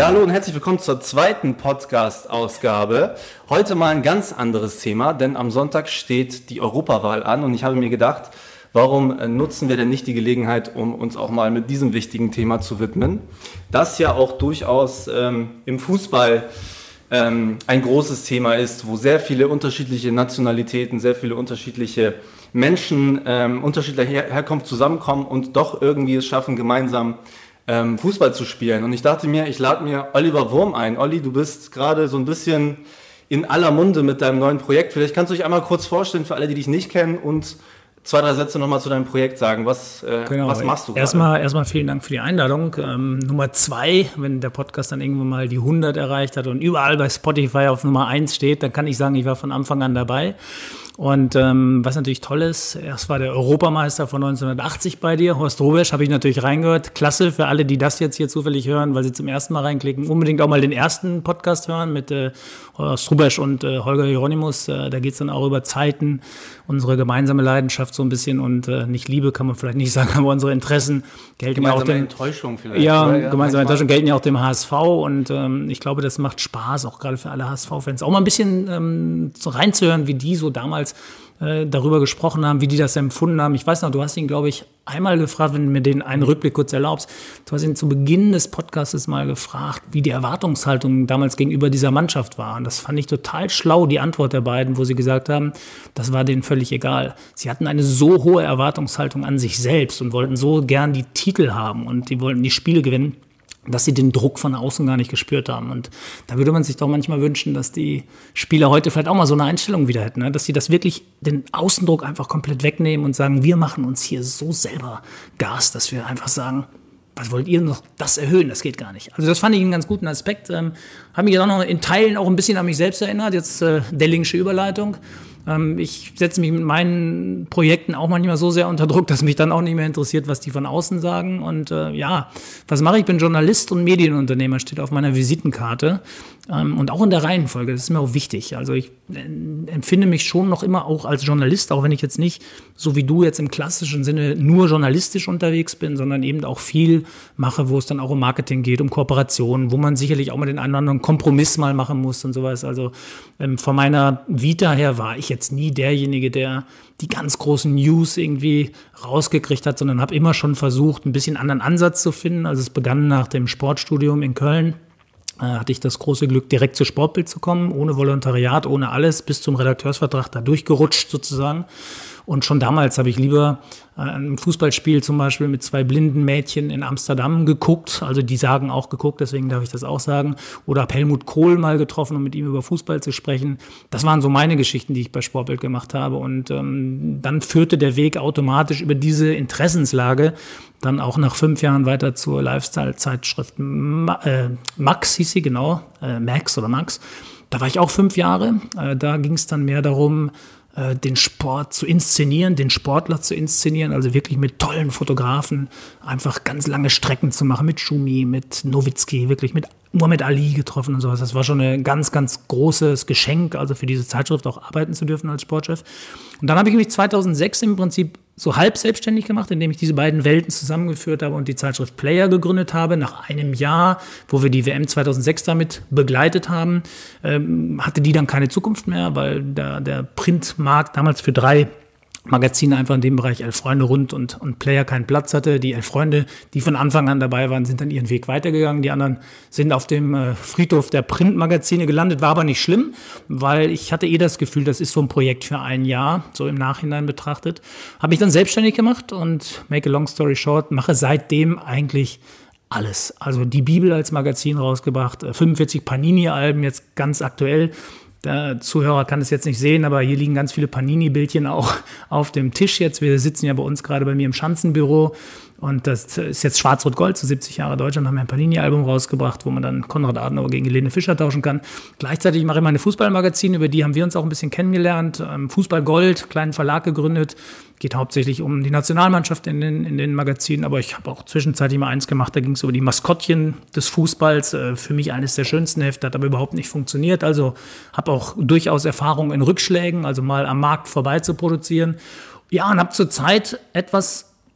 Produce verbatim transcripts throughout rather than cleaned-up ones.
Ja, hallo und herzlich willkommen zur zweiten Podcast-Ausgabe. Heute mal ein ganz anderes Thema, denn am Sonntag steht die Europawahl an und ich habe mir gedacht, warum nutzen wir denn nicht die Gelegenheit, um uns auch mal mit diesem wichtigen Thema zu widmen, das ja auch durchaus ähm, im Fußball ähm, ein großes Thema ist, wo sehr viele unterschiedliche Nationalitäten, sehr viele unterschiedliche Menschen ähm, unterschiedlicher Her- Herkunft zusammenkommen und doch irgendwie es schaffen, gemeinsam ähm, Fußball zu spielen. Und ich dachte mir, ich lade mir Oliver Wurm ein. Olli, du bist gerade so ein bisschen in aller Munde mit deinem neuen Projekt. Vielleicht kannst du dich einmal kurz vorstellen für alle, die dich nicht kennen und zwei, drei Sätze nochmal zu deinem Projekt sagen. Was, äh, genau. was machst du gerade? Erstmal, erstmal vielen Dank für die Einladung. Ähm, Nummer zwei, wenn der Podcast dann irgendwann mal die hundert erreicht hat und überall bei Spotify auf Nummer eins steht, dann kann ich sagen, ich war von Anfang an dabei. Und ähm, was natürlich toll ist, erst war der Europameister von neunzehnhundertachtzig bei dir, Horst Hrubesch, habe ich natürlich reingehört. Klasse für alle, die das jetzt hier zufällig hören, weil sie zum ersten Mal reinklicken. Unbedingt auch mal den ersten Podcast hören mit äh, Horst Hrubesch und äh, Holger Hieronymus. Äh, da geht es dann auch über Zeiten, unsere gemeinsame Leidenschaft so ein bisschen und äh, nicht Liebe, kann man vielleicht nicht sagen, aber unsere Interessen gelten ja auch dem... Enttäuschung vielleicht. Ja, oder? ja gemeinsame Enttäuschung gelten ja auch dem H S V und ähm, ich glaube, das macht Spaß, auch gerade für alle H S V-Fans, auch mal ein bisschen ähm, so reinzuhören, wie die so damals äh, darüber gesprochen haben, wie die das empfunden haben. Ich weiß noch, du hast ihn, glaube ich, einmal gefragt, wenn du mir den einen Rückblick kurz erlaubst, du hast ihn zu Beginn des Podcasts mal gefragt, wie die Erwartungshaltung damals gegenüber dieser Mannschaft war. Und das fand ich total schlau, die Antwort der beiden, wo sie gesagt haben, das war denen völlig egal. Sie hatten eine so hohe Erwartungshaltung an sich selbst und wollten so gern die Titel haben und die wollten die Spiele gewinnen, dass sie den Druck von außen gar nicht gespürt haben. Und da würde man sich doch manchmal wünschen, dass die Spieler heute vielleicht auch mal so eine Einstellung wieder hätten, ne? Dass sie das wirklich, den Außendruck einfach komplett wegnehmen und sagen, wir machen uns hier so selber Gas, dass wir einfach sagen, was wollt ihr noch das erhöhen? Das geht gar nicht. Also das fand ich einen ganz guten Aspekt. Ähm, habe mich dann auch noch in Teilen auch ein bisschen an mich selbst erinnert. Jetzt äh, Dellingsche Überleitung. Ähm, ich setze mich mit meinen Projekten auch manchmal so sehr unter Druck, dass mich dann auch nicht mehr interessiert, was die von außen sagen. Und äh, ja, was mache ich? Ich bin Journalist und Medienunternehmer, steht auf meiner Visitenkarte. Ähm, und auch in der Reihenfolge, das ist mir auch wichtig. Also ich äh, empfinde mich schon noch immer auch als Journalist, auch wenn ich jetzt nicht, so wie du jetzt im klassischen Sinne, nur journalistisch unterwegs bin, sondern eben auch viel mache, wo es dann auch um Marketing geht, um Kooperationen, wo man sicherlich auch mal den einen oder anderen Kompromiss mal machen muss und sowas. Also ähm, von meiner Vita her war ich jetzt nie derjenige, der die ganz großen News irgendwie rausgekriegt hat, sondern habe immer schon versucht, ein bisschen anderen Ansatz zu finden. Also es begann nach dem Sportstudium in Köln. Äh, hatte ich das große Glück, direkt zu Sportbild zu kommen, ohne Volontariat, ohne alles, bis zum Redakteursvertrag da durchgerutscht sozusagen. Und schon damals habe ich lieber äh, ein Fußballspiel zum Beispiel mit zwei blinden Mädchen in Amsterdam geguckt. Also die sagen auch geguckt, deswegen darf ich das auch sagen. Oder habe Helmut Kohl mal getroffen, um mit ihm über Fußball zu sprechen. Das waren so meine Geschichten, die ich bei Sportbild gemacht habe. Und ähm, dann führte der Weg automatisch über diese Interessenslage dann auch nach fünf Jahren weiter zur Lifestyle-Zeitschrift Ma- äh, Max hieß sie, genau, äh, Max oder Max. Da war ich auch fünf Jahre. Äh, da ging es dann mehr darum, den Sport zu inszenieren, den Sportler zu inszenieren, also wirklich mit tollen Fotografen einfach ganz lange Strecken zu machen, mit Schumi, mit Nowitzki, wirklich mit Muhammad Ali getroffen und sowas. Das war schon ein ganz, ganz großes Geschenk, also für diese Zeitschrift auch arbeiten zu dürfen als Sportchef. Und dann habe ich mich zweitausendsechs im Prinzip so halb selbstständig gemacht, indem ich diese beiden Welten zusammengeführt habe und die Zeitschrift Player gegründet habe. Nach einem Jahr, wo wir die W M zweitausendsechs damit begleitet haben, ähm, hatte die dann keine Zukunft mehr, weil der, der Printmarkt damals für drei Magazine einfach in dem Bereich Elf Freunde rund und, und Player keinen Platz hatte. Die Elf Freunde, die von Anfang an dabei waren, sind dann ihren Weg weitergegangen. Die anderen sind auf dem äh, Friedhof der Printmagazine gelandet. War aber nicht schlimm, weil ich hatte eh das Gefühl, das ist so ein Projekt für ein Jahr, so im Nachhinein betrachtet. Habe mich dann selbstständig gemacht und make a long story short, mache seitdem eigentlich alles. Also die Bibel als Magazin rausgebracht, fünfundvierzig Panini-Alben, jetzt ganz aktuell. Der Zuhörer kann es jetzt nicht sehen, aber hier liegen ganz viele Panini-Bildchen auch auf dem Tisch jetzt. Wir sitzen ja bei uns gerade bei mir im Schanzenbüro und das ist jetzt Schwarz-Rot-Gold, zu siebzig Jahre Deutschland haben wir ein Panini-Album rausgebracht, wo man dann Konrad Adenauer gegen Helene Fischer tauschen kann. Gleichzeitig mache ich meine Fußballmagazine, über die haben wir uns auch ein bisschen kennengelernt. Fußball Gold, kleinen Verlag gegründet, geht hauptsächlich um die Nationalmannschaft in den, in den Magazinen, aber ich habe auch zwischenzeitlich mal eins gemacht, da ging es über die Maskottchen des Fußballs. Für mich eines der schönsten Hefte, hat aber überhaupt nicht funktioniert. Also habe auch durchaus Erfahrung in Rückschlägen, also mal am Markt vorbei zu produzieren. Ja, und habe zurzeit etwas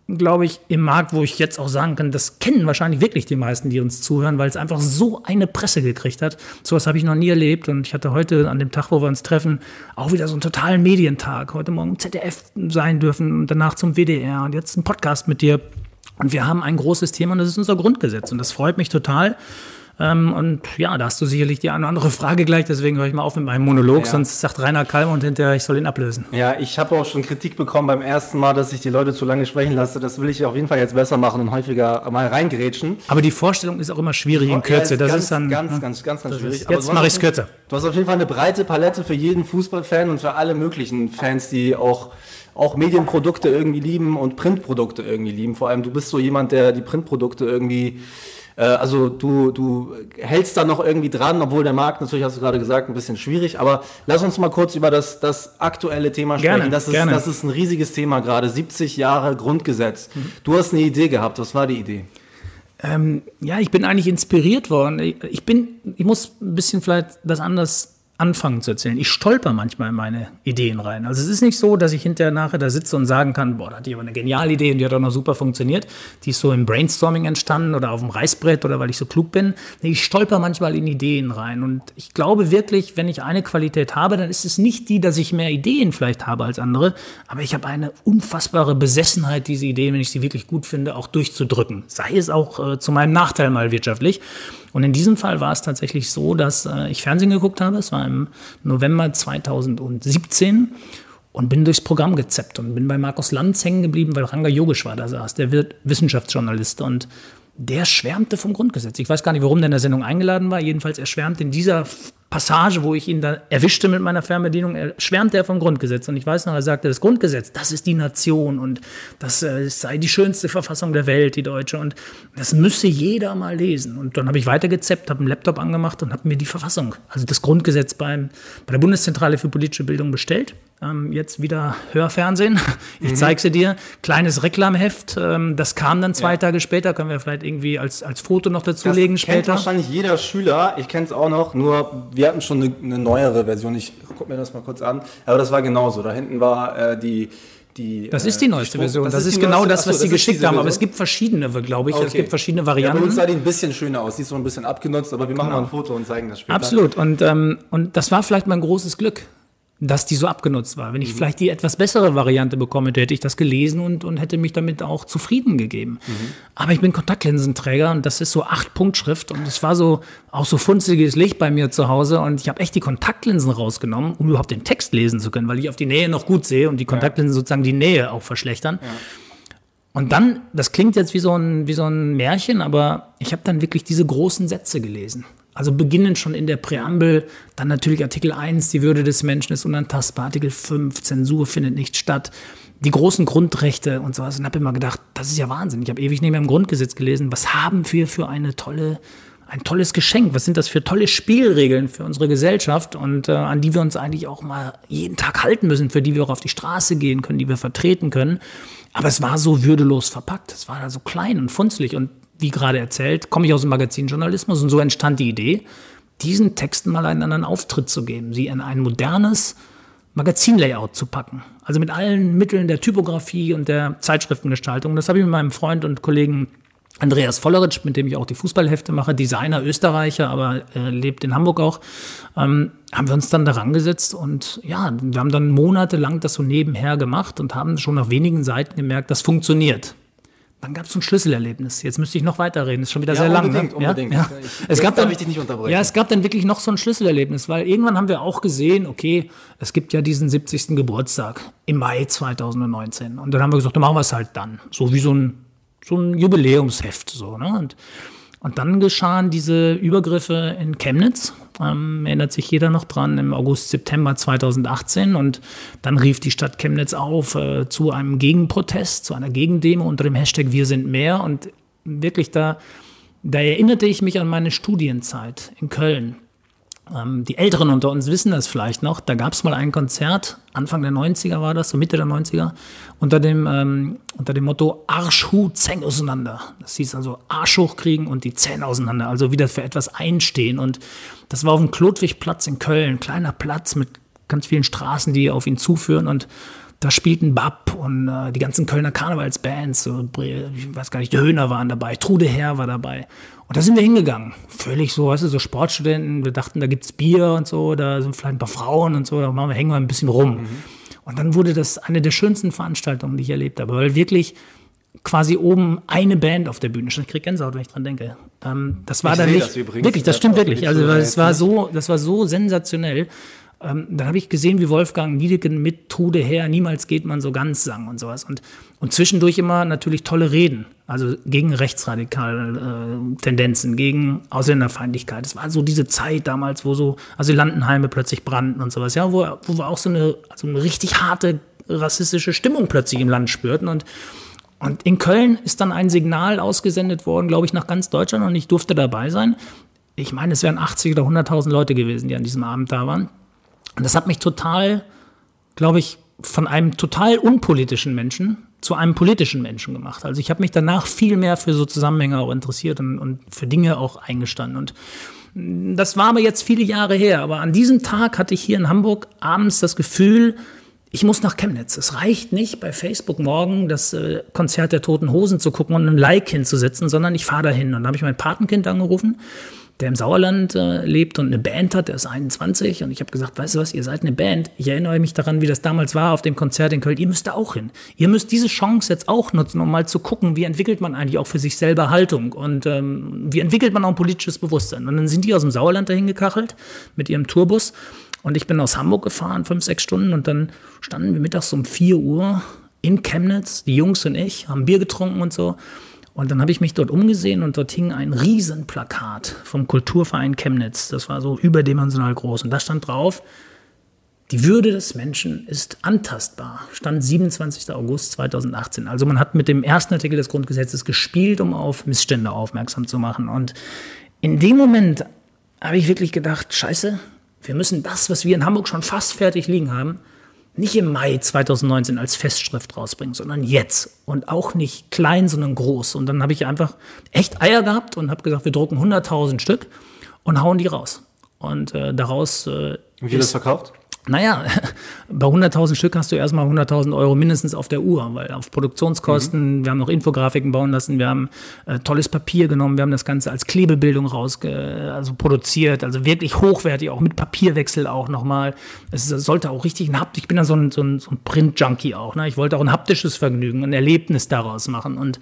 glaube ich, im Markt, wo ich jetzt auch sagen kann, das kennen wahrscheinlich wirklich die meisten, die uns zuhören, weil es einfach so eine Presse gekriegt hat. Sowas habe ich noch nie erlebt und ich hatte heute an dem Tag, wo wir uns treffen, auch wieder so einen totalen Medientag. Heute Morgen im Z D F sein dürfen und danach zum W D R und jetzt ein Podcast mit dir. Und wir haben ein großes Thema und das ist unser Grundgesetz und das freut mich total. Ähm, und ja, da hast du sicherlich die eine oder andere Frage gleich, deswegen höre ich mal auf mit meinem Monolog, ja. Sonst sagt Rainer Kallmund hinterher, ich soll ihn ablösen. Ja, ich habe auch schon Kritik bekommen beim ersten Mal, dass ich die Leute zu lange sprechen lasse. Das will ich auf jeden Fall jetzt besser machen und häufiger mal reingrätschen. Aber die Vorstellung ist auch immer schwierig in Kürze. Ja, ist das ganz, ist dann ganz, ganz, ganz, ganz, ganz schwierig. Ist, jetzt mache ich es kürzer. Du hast auf jeden Fall eine breite Palette für jeden Fußballfan und für alle möglichen Fans, die auch auch Medienprodukte irgendwie lieben und Printprodukte irgendwie lieben. Vor allem, du bist so jemand, der die Printprodukte irgendwie, äh, also du, du hältst da noch irgendwie dran, obwohl der Markt, natürlich hast du gerade gesagt, ein bisschen schwierig, aber lass uns mal kurz über das, das aktuelle Thema sprechen. Gerne, das ist, gerne. Das ist ein riesiges Thema gerade, siebzig Jahre Grundgesetz. Mhm. Du hast eine Idee gehabt, was war die Idee? Ähm, ja, ich bin eigentlich inspiriert worden. Ich bin, ich muss ein bisschen vielleicht das anders anfangen zu erzählen. Ich stolper manchmal in meine Ideen rein. Also es ist nicht so, dass ich hinterher nachher da sitze und sagen kann, boah, da hatte ich aber eine geniale Idee und die hat auch noch super funktioniert. Die ist so im Brainstorming entstanden oder auf dem Reißbrett oder weil ich so klug bin. Ich stolper manchmal in Ideen rein und ich glaube wirklich, wenn ich eine Qualität habe, dann ist es nicht die, dass ich mehr Ideen vielleicht habe als andere, aber ich habe eine unfassbare Besessenheit, diese Ideen, wenn ich sie wirklich gut finde, auch durchzudrücken. Sei es auch äh, zu meinem Nachteil mal wirtschaftlich. Und in diesem Fall war es tatsächlich so, dass äh, ich Fernsehen geguckt habe. Es war im November zweitausendsiebzehn und bin durchs Programm gezappt und bin bei Markus Lanz hängen geblieben, weil Ranga Yogeshwar da saß, der Wissenschaftsjournalist. Und der schwärmte vom Grundgesetz. Ich weiß gar nicht, warum der in der Sendung eingeladen war. Jedenfalls, er schwärmt in dieser Passage, wo ich ihn da erwischte mit meiner Fernbedienung, er schwärmte er vom Grundgesetz. Und ich weiß noch, er sagte, das Grundgesetz, das ist die Nation und das äh, sei die schönste Verfassung der Welt, die deutsche. Und das müsse jeder mal lesen. Und dann habe ich weitergezappt, habe einen Laptop angemacht und habe mir die Verfassung, also das Grundgesetz beim, bei der Bundeszentrale für politische Bildung bestellt. Ähm, jetzt wieder Hörfernsehen. Ich mhm. zeige sie dir. Kleines Reklamheft. Ähm, das kam dann zwei ja. Tage später. Können wir vielleicht irgendwie als, als Foto noch dazulegen das später. Kennt wahrscheinlich jeder Schüler. Ich kenne es auch noch. Nur wir hatten schon eine, eine neuere Version. Ich gucke mir das mal kurz an. Aber das war genauso. Da hinten war äh, die... Die, das ist die neueste Version. Das, das ist, ist genau neueste, das, was achso, sie geschickt haben. Aber es gibt verschiedene, glaube ich. Okay. Es gibt verschiedene Varianten. Ja, bei uns sah die ein bisschen schöner aus. Die ist so ein bisschen abgenutzt, aber wir machen genau. mal ein Foto und zeigen das später. Absolut. Und, ähm, und das war vielleicht mein großes Glück, dass die so abgenutzt war. Wenn ich mhm. vielleicht die etwas bessere Variante bekommen hätte, hätte ich das gelesen und, und hätte mich damit auch zufrieden gegeben. Mhm. Aber ich bin Kontaktlinsenträger und das ist so acht-Punkt-Schrift und es war so auch so funzeliges Licht bei mir zu Hause und ich habe echt die Kontaktlinsen rausgenommen, um überhaupt den Text lesen zu können, weil ich auf die Nähe noch gut sehe und die Kontaktlinsen ja. sozusagen die Nähe auch verschlechtern. Ja. Und dann, das klingt jetzt wie so ein, wie so ein Märchen, aber ich habe dann wirklich diese großen Sätze gelesen. Also beginnend schon in der Präambel, dann natürlich Artikel eins, die Würde des Menschen ist unantastbar, Artikel fünf, Zensur findet nicht statt, die großen Grundrechte und sowas. Und habe immer gedacht, das ist ja Wahnsinn. Ich habe ewig nicht mehr im Grundgesetz gelesen. Was haben wir für eine tolle, ein tolles Geschenk? Was sind das für tolle Spielregeln für unsere Gesellschaft und äh, an die wir uns eigentlich auch mal jeden Tag halten müssen, für die wir auch auf die Straße gehen können, die wir vertreten können. Aber es war so würdelos verpackt. Es war da so klein und funzlig und wie gerade erzählt, komme ich aus dem Magazinjournalismus und so entstand die Idee, diesen Texten mal einen anderen Auftritt zu geben, sie in ein modernes Magazinlayout zu packen. Also mit allen Mitteln der Typografie und der Zeitschriftengestaltung. Das habe ich mit meinem Freund und Kollegen Andreas Volleritsch, mit dem ich auch die Fußballhefte mache, Designer, Österreicher, aber äh, lebt in Hamburg auch, ähm, haben wir uns dann daran gesetzt und ja, wir haben dann monatelang das so nebenher gemacht und haben schon nach wenigen Seiten gemerkt, das funktioniert. Dann gab es so ein Schlüsselerlebnis. Jetzt müsste ich noch weiterreden. Das ist schon wieder ja, sehr lang. Unbedingt, ne? unbedingt. Ja? Ja. Ich, es gab dann, ich dich nicht unterbrechen. Ja, es gab dann wirklich noch so ein Schlüsselerlebnis, weil irgendwann haben wir auch gesehen, okay, es gibt ja diesen siebzigsten Geburtstag im Mai zweitausendneunzehn. Und dann haben wir gesagt, dann machen wir es halt dann. So wie so ein, so ein Jubiläumsheft. So, ne? Und, und dann geschahen diese Übergriffe in Chemnitz. Ähm, erinnert sich jeder noch dran, im August, September zweitausendachtzehn. Und dann rief die Stadt Chemnitz auf äh, zu einem Gegenprotest, zu einer Gegendemo unter dem Hashtag Wir sind mehr. Und wirklich, da, da erinnerte ich mich an meine Studienzeit in Köln. Ähm, die Älteren unter uns wissen das vielleicht noch. Da gab es mal ein Konzert, Anfang der neunziger war das, so Mitte der neunziger, unter dem, ähm, unter dem Motto Arsch, Hu, Zähn auseinander. Das hieß also Arsch hochkriegen und die Zähne auseinander, also wieder für etwas einstehen. Und das war auf dem Klodwigplatz in Köln, kleiner Platz mit ganz vielen Straßen, die auf ihn zuführen. Und Da spielten Bab und äh, die ganzen Kölner Karnevalsbands, so, ich weiß gar nicht, die Höhner waren dabei, Trude Herr war dabei. Und da sind wir hingegangen. Völlig so, weißt du, so Sportstudenten. Wir dachten, da gibt's Bier und so, da sind vielleicht ein paar Frauen und so, da machen wir, hängen wir ein bisschen rum. Mhm. Und dann wurde das eine der schönsten Veranstaltungen, die ich erlebt habe, weil wirklich quasi oben eine Band auf der Bühne stand. Ich krieg Gänsehaut, wenn ich dran denke. Ähm, das war ich dann nicht, das übrigens, wirklich, das stimmt wirklich. Also das war so, das war so sensationell. Ähm, dann habe ich gesehen, wie Wolfgang Niedecken mit Trude Herr, niemals geht man so ganz sang und sowas. Und, und zwischendurch immer natürlich tolle Reden, also gegen rechtsradikale äh, Tendenzen, gegen Ausländerfeindlichkeit. Es war so diese Zeit damals, wo so Asylantenheime plötzlich brannten und sowas, ja, wo, wo wir auch so eine, so eine richtig harte rassistische Stimmung plötzlich im Land spürten. Und, und in Köln ist dann ein Signal ausgesendet worden, glaube ich, nach ganz Deutschland, und ich durfte dabei sein. Ich meine, es wären achtzig oder hunderttausend Leute gewesen, die an diesem Abend da waren. Und das hat mich total, glaube ich, von einem total unpolitischen Menschen zu einem politischen Menschen gemacht. Also ich habe mich danach viel mehr für so Zusammenhänge auch interessiert und, und für Dinge auch eingestanden. Und das war aber jetzt viele Jahre her. Aber an diesem Tag hatte ich hier in Hamburg abends das Gefühl, ich muss nach Chemnitz. Es reicht nicht, bei Facebook morgen das äh, Konzert der Toten Hosen zu gucken und ein Like hinzusetzen, sondern ich fahre dahin. Und dann habe ich mein Patenkind angerufen, der im Sauerland äh, lebt und eine Band hat, der ist einundzwanzig. Und ich habe gesagt, weißt du was, ihr seid eine Band. Ich erinnere mich daran, wie das damals war auf dem Konzert in Köln. Ihr müsst da auch hin. Ihr müsst diese Chance jetzt auch nutzen, um mal zu gucken, wie entwickelt man eigentlich auch für sich selber Haltung und ähm, wie entwickelt man auch ein politisches Bewusstsein. Und dann sind die aus dem Sauerland dahin gekachelt mit ihrem Tourbus. Und ich bin aus Hamburg gefahren, fünf, sechs Stunden. Und dann standen wir mittags um vier Uhr in Chemnitz, die Jungs und ich, haben Bier getrunken und so. Und dann habe ich mich dort umgesehen und dort hing ein Riesenplakat vom Kulturverein Chemnitz. Das war so überdimensional groß. Und da stand drauf, die Würde des Menschen ist antastbar. Stand siebenundzwanzigster August zweitausendachtzehn. Also man hat mit dem ersten Artikel des Grundgesetzes gespielt, um auf Missstände aufmerksam zu machen. Und in dem Moment habe ich wirklich gedacht, scheiße, wir müssen das, was wir in Hamburg schon fast fertig liegen haben, nicht im Mai zweitausendneunzehn als Festschrift rausbringen, sondern jetzt. Und auch nicht klein, sondern groß. Und dann habe ich einfach echt Eier gehabt und habe gesagt, wir drucken hunderttausend Stück und hauen die raus. Und äh, daraus äh, Wie viel ist das verkauft? Naja, bei hunderttausend Stück hast du erstmal hunderttausend Euro mindestens auf der Uhr, weil auf Produktionskosten, mhm. wir haben noch Infografiken bauen lassen, wir haben äh, tolles Papier genommen, wir haben das Ganze als Klebebildung raus, also produziert, also wirklich hochwertig, auch mit Papierwechsel auch nochmal. Es sollte auch richtig ein Hapt, ich bin ja so ein, so ein, so ein Print-Junkie auch, ne? Ich wollte auch ein haptisches Vergnügen, ein Erlebnis daraus machen und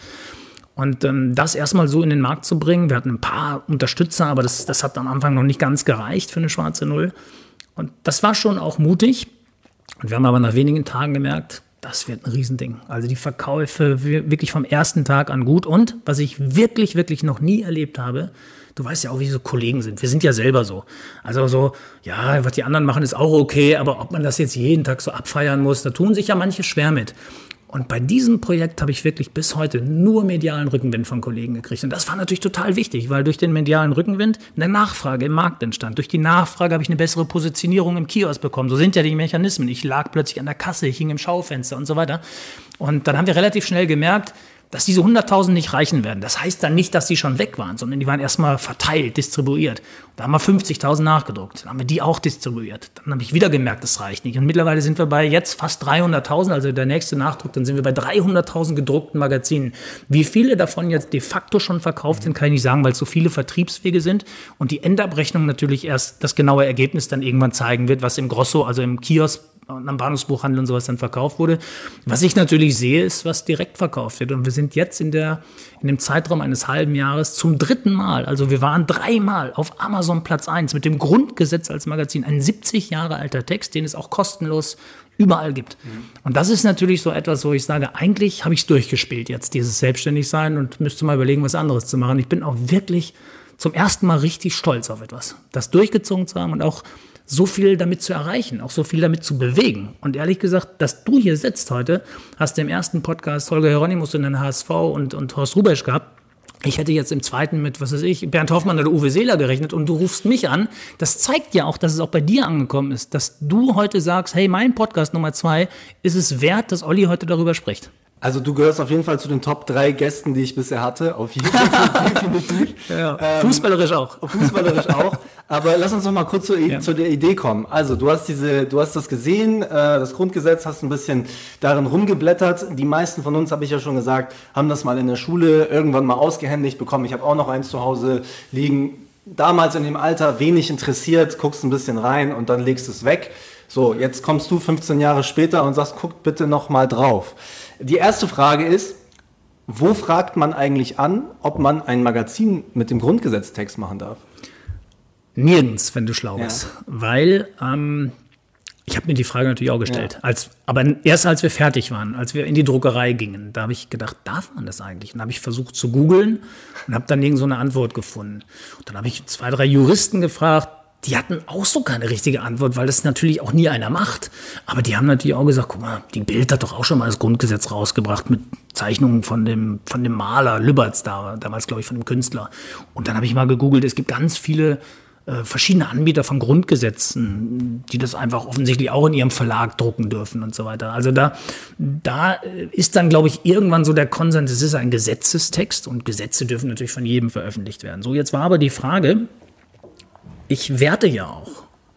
Und ähm, das erstmal so in den Markt zu bringen, wir hatten ein paar Unterstützer, aber das, das hat am Anfang noch nicht ganz gereicht für eine schwarze Null. Und das war schon auch mutig. Und wir haben aber nach wenigen Tagen gemerkt, das wird ein Riesending. Also die Verkäufe wirklich vom ersten Tag an gut. Und was ich wirklich, wirklich noch nie erlebt habe, du weißt ja auch, wie so Kollegen sind. Wir sind ja selber so. Also so, ja, was die anderen machen, ist auch okay. Aber ob man das jetzt jeden Tag so abfeiern muss, da tun sich ja manche schwer mit. Und bei diesem Projekt habe ich wirklich bis heute nur medialen Rückenwind von Kollegen gekriegt. Und das war natürlich total wichtig, weil durch den medialen Rückenwind eine Nachfrage im Markt entstand. Durch die Nachfrage habe ich eine bessere Positionierung im Kiosk bekommen. So sind ja die Mechanismen. Ich lag plötzlich an der Kasse, ich hing im Schaufenster und so weiter. Und dann haben wir relativ schnell gemerkt, dass diese hunderttausend nicht reichen werden. Das heißt dann nicht, dass die schon weg waren, sondern die waren erstmal verteilt, distribuiert. Da haben wir fünfzigtausend nachgedruckt. Dann haben wir die auch distribuiert. Dann habe ich wieder gemerkt, das reicht nicht. Und mittlerweile sind wir bei jetzt fast dreihunderttausend, also der nächste Nachdruck, dann sind wir bei dreihunderttausend gedruckten Magazinen. Wie viele davon jetzt de facto schon verkauft sind, kann ich nicht sagen, weil es so viele Vertriebswege sind und die Endabrechnung natürlich erst das genaue Ergebnis dann irgendwann zeigen wird, was im Grosso, also im Kiosk, am Bahnhofsbuchhandel und sowas dann verkauft wurde. Was ich natürlich sehe, ist, was direkt verkauft wird. Und wir sind jetzt in der, in dem Zeitraum eines halben Jahres zum dritten Mal, also wir waren dreimal auf Amazon Platz eins mit dem Grundgesetz als Magazin. Ein siebzig Jahre alter Text, den es auch kostenlos überall gibt. Mhm. Und das ist natürlich so etwas, wo ich sage, eigentlich habe ich es durchgespielt jetzt, dieses Selbstständigsein und müsste mal überlegen, was anderes zu machen. Ich bin auch wirklich zum ersten Mal richtig stolz auf etwas, das durchgezogen zu haben und auch so viel damit zu erreichen, auch so viel damit zu bewegen. Und ehrlich gesagt, dass du hier sitzt heute, hast du im ersten Podcast Holger Hieronymus und den H S V und, und Horst Rubesch gehabt. Ich hätte jetzt im zweiten mit, was weiß ich, Bernd Hoffmann oder Uwe Seeler gerechnet und du rufst mich an. Das zeigt ja auch, dass es auch bei dir angekommen ist, dass du heute sagst, hey, mein Podcast Nummer zwei ist es wert, dass Olli heute darüber spricht. Also du gehörst auf jeden Fall zu den Top drei Gästen, die ich bisher hatte. Auf jeden Fall, definitiv. Ja, ähm, fußballerisch auch. Fußballerisch auch. Aber lass uns noch mal kurz zu, ja. zu der Idee kommen. Also du hast diese, du hast das gesehen, äh, das Grundgesetz, hast ein bisschen darin rumgeblättert. Die meisten von uns, habe ich ja schon gesagt, haben das mal in der Schule irgendwann mal ausgehändigt bekommen. Ich habe auch noch eins zu Hause liegen. Damals in dem Alter wenig interessiert, guckst ein bisschen rein und dann legst es weg. So, jetzt kommst du fünfzehn Jahre später und sagst, guckt bitte noch mal drauf. Die erste Frage ist, wo fragt man eigentlich an, ob man ein Magazin mit dem Grundgesetztext machen darf? Nirgends, wenn du schlau bist. Ja. Weil, ähm, ich habe mir die Frage natürlich auch gestellt. Ja. Als, aber erst als wir fertig waren, als wir in die Druckerei gingen, da habe ich gedacht, darf man das eigentlich? Und dann habe ich versucht zu googeln und habe dann irgend so eine Antwort gefunden. Und dann habe ich zwei, drei Juristen gefragt, die hatten auch so keine richtige Antwort, weil das natürlich auch nie einer macht. Aber die haben natürlich auch gesagt, guck mal, die Bild hat doch auch schon mal das Grundgesetz rausgebracht mit Zeichnungen von dem, von dem Maler Lübberts da, damals glaube ich von dem Künstler. Und dann habe ich mal gegoogelt, es gibt ganz viele äh, verschiedene Anbieter von Grundgesetzen, die das einfach offensichtlich auch in ihrem Verlag drucken dürfen und so weiter. Also da, da ist dann, glaube ich, irgendwann so der Konsens, es ist ein Gesetzestext und Gesetze dürfen natürlich von jedem veröffentlicht werden. So, jetzt war aber die Frage, ich werte ja auch.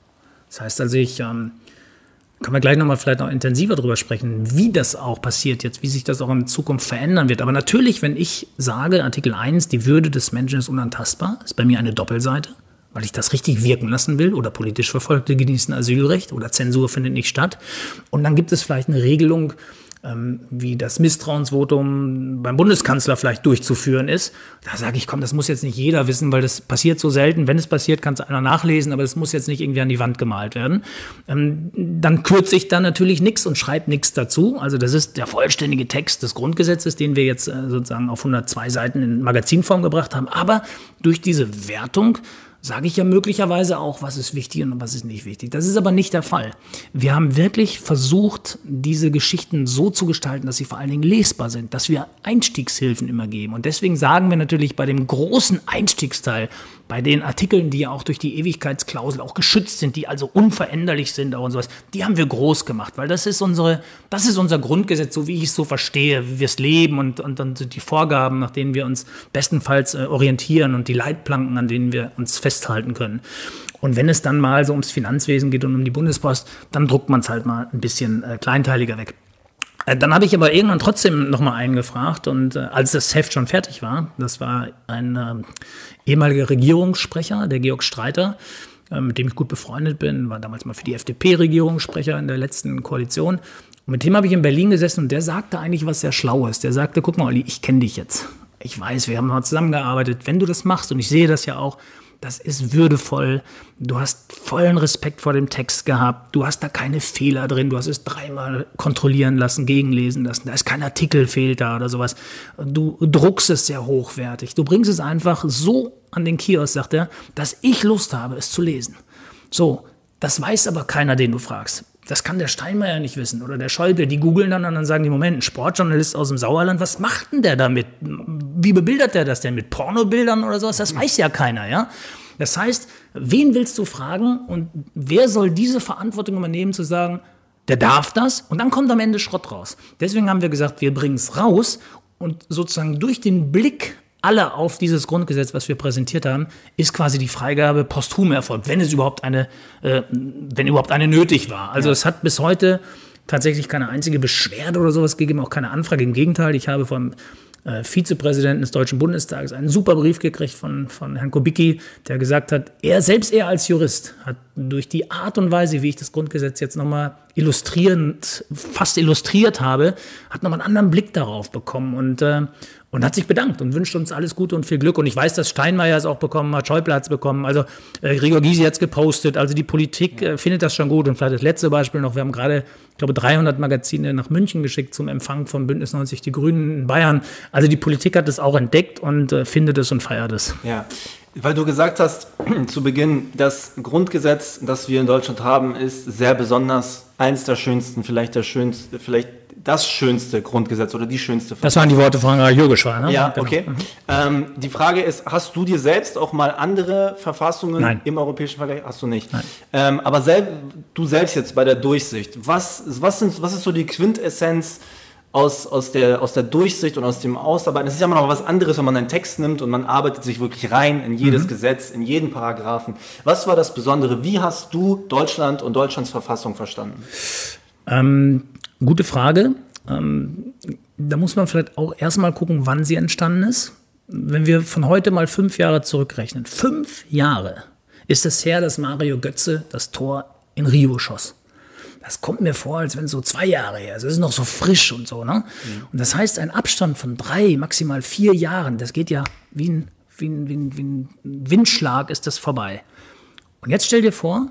Das heißt also, ich ähm, können wir gleich nochmal vielleicht noch intensiver drüber sprechen, wie das auch passiert jetzt, wie sich das auch in Zukunft verändern wird. Aber natürlich, wenn ich sage, Artikel eins, die Würde des Menschen ist unantastbar, ist bei mir eine Doppelseite, weil ich das richtig wirken lassen will, oder politisch Verfolgte genießen Asylrecht oder Zensur findet nicht statt. Und dann gibt es vielleicht eine Regelung, ähm, wie das Misstrauensvotum beim Bundeskanzler vielleicht durchzuführen ist. Da sage ich, komm, das muss jetzt nicht jeder wissen, weil das passiert so selten. Wenn es passiert, kann es einer nachlesen, aber das muss jetzt nicht irgendwie an die Wand gemalt werden. Ähm, dann kürze ich da natürlich nichts und schreibe nichts dazu. Also das ist der vollständige Text des Grundgesetzes, den wir jetzt äh, sozusagen auf hundertzwei Seiten in Magazinform gebracht haben. Aber durch diese Wertung sage ich ja möglicherweise auch, was ist wichtig und was ist nicht wichtig. Das ist aber nicht der Fall. Wir haben wirklich versucht, diese Geschichten so zu gestalten, dass sie vor allen Dingen lesbar sind, dass wir Einstiegshilfen immer geben. Und deswegen sagen wir natürlich bei dem großen Einstiegsteil, bei den Artikeln, die ja auch durch die Ewigkeitsklausel auch geschützt sind, die also unveränderlich sind auch und sowas, die haben wir groß gemacht, weil das ist unsere, das ist unser Grundgesetz, so wie ich es so verstehe, wie wir es leben und, und dann sind die Vorgaben, nach denen wir uns bestenfalls äh, orientieren und die Leitplanken, an denen wir uns festhalten können. Und wenn es dann mal so ums Finanzwesen geht und um die Bundespost, dann druckt man es halt mal ein bisschen äh, kleinteiliger weg. Dann habe ich aber irgendwann trotzdem noch mal einen gefragt und äh, als das Heft schon fertig war, das war ein äh, ehemaliger Regierungssprecher, der Georg Streiter, äh, mit dem ich gut befreundet bin, war damals mal für die F D P Regierungssprecher in der letzten Koalition. Und mit dem habe ich in Berlin gesessen und der sagte eigentlich was sehr Schlaues. Der sagte, guck mal Olli, ich kenne dich jetzt. Ich weiß, wir haben mal zusammengearbeitet. Wenn du das machst, und ich sehe das ja auch, das ist würdevoll. Du hast vollen Respekt vor dem Text gehabt. Du hast da keine Fehler drin. Du hast es dreimal kontrollieren lassen, gegenlesen lassen. Da ist kein Artikelfehler da oder sowas. Du druckst es sehr hochwertig. Du bringst es einfach so an den Kiosk, sagt er, dass ich Lust habe, es zu lesen. So, das weiß aber keiner, den du fragst. Das kann der Steinmeier nicht wissen oder der Schäuble. Die googeln dann und dann sagen die, Moment, ein Sportjournalist aus dem Sauerland, was macht denn der damit? Wie bebildert der das denn? Mit Pornobildern oder sowas? Das weiß ja keiner, ja? Das heißt, wen willst du fragen und wer soll diese Verantwortung übernehmen, zu sagen, der darf das und dann kommt am Ende Schrott raus. Deswegen haben wir gesagt, wir bringen es raus und sozusagen durch den Blick alle auf dieses Grundgesetz, was wir präsentiert haben, ist quasi die Freigabe posthum erfolgt, wenn es überhaupt eine, äh, wenn überhaupt eine nötig war. Also ja. Es hat bis heute tatsächlich keine einzige Beschwerde oder sowas gegeben, auch keine Anfrage. Im Gegenteil, ich habe vom äh, Vizepräsidenten des Deutschen Bundestages einen super Brief gekriegt von, von Herrn Kubicki, der gesagt hat, er, selbst er als Jurist, hat durch die Art und Weise, wie ich das Grundgesetz jetzt nochmal illustrierend, fast illustriert habe, hat nochmal einen anderen Blick darauf bekommen und äh, Und hat sich bedankt und wünscht uns alles Gute und viel Glück. Und ich weiß, dass Steinmeier es auch bekommen hat, Schäuble hat es bekommen. Also äh, Gregor Gysi hat es gepostet. Also die Politik äh, findet das schon gut. Und vielleicht das letzte Beispiel noch. Wir haben gerade, ich glaube, dreihundert Magazine nach München geschickt zum Empfang von Bündnis neunzig Die Grünen in Bayern. Also die Politik hat es auch entdeckt und äh, findet es und feiert es. Ja, weil du gesagt hast zu Beginn, das Grundgesetz, das wir in Deutschland haben, ist sehr besonders. Eins der schönsten, vielleicht der schönste, vielleicht das schönste Grundgesetz oder die schönste Verfassung. Das waren die Worte von Jürgeschwar, ne? Ja, genau. Okay. Mhm. Ähm, die Frage ist, hast du dir selbst auch mal andere Verfassungen Nein. im europäischen Vergleich? Hast du nicht. Nein. Ähm, aber sel- du selbst jetzt bei der Durchsicht, was, was, sind, was ist so die Quintessenz aus, aus, der, aus der Durchsicht und aus dem Ausarbeiten. Es ist ja immer noch was anderes, wenn man einen Text nimmt und man arbeitet sich wirklich rein in jedes mhm. Gesetz, in jeden Paragraphen. Was war das Besondere? Wie hast du Deutschland und Deutschlands Verfassung verstanden? Ähm, gute Frage. Ähm, da muss man vielleicht auch erstmal gucken, wann sie entstanden ist. Wenn wir von heute mal fünf Jahre zurückrechnen, fünf Jahre ist es her, dass Mario Götze das Tor in Rio schoss. Das kommt mir vor, als wenn es so zwei Jahre her ist. Es ist noch so frisch und so, ne? Mhm. Und das heißt, ein Abstand von drei, maximal vier Jahren, das geht ja wie ein, wie ein, wie ein, wie ein Windschlag ist das vorbei. Und jetzt stell dir vor,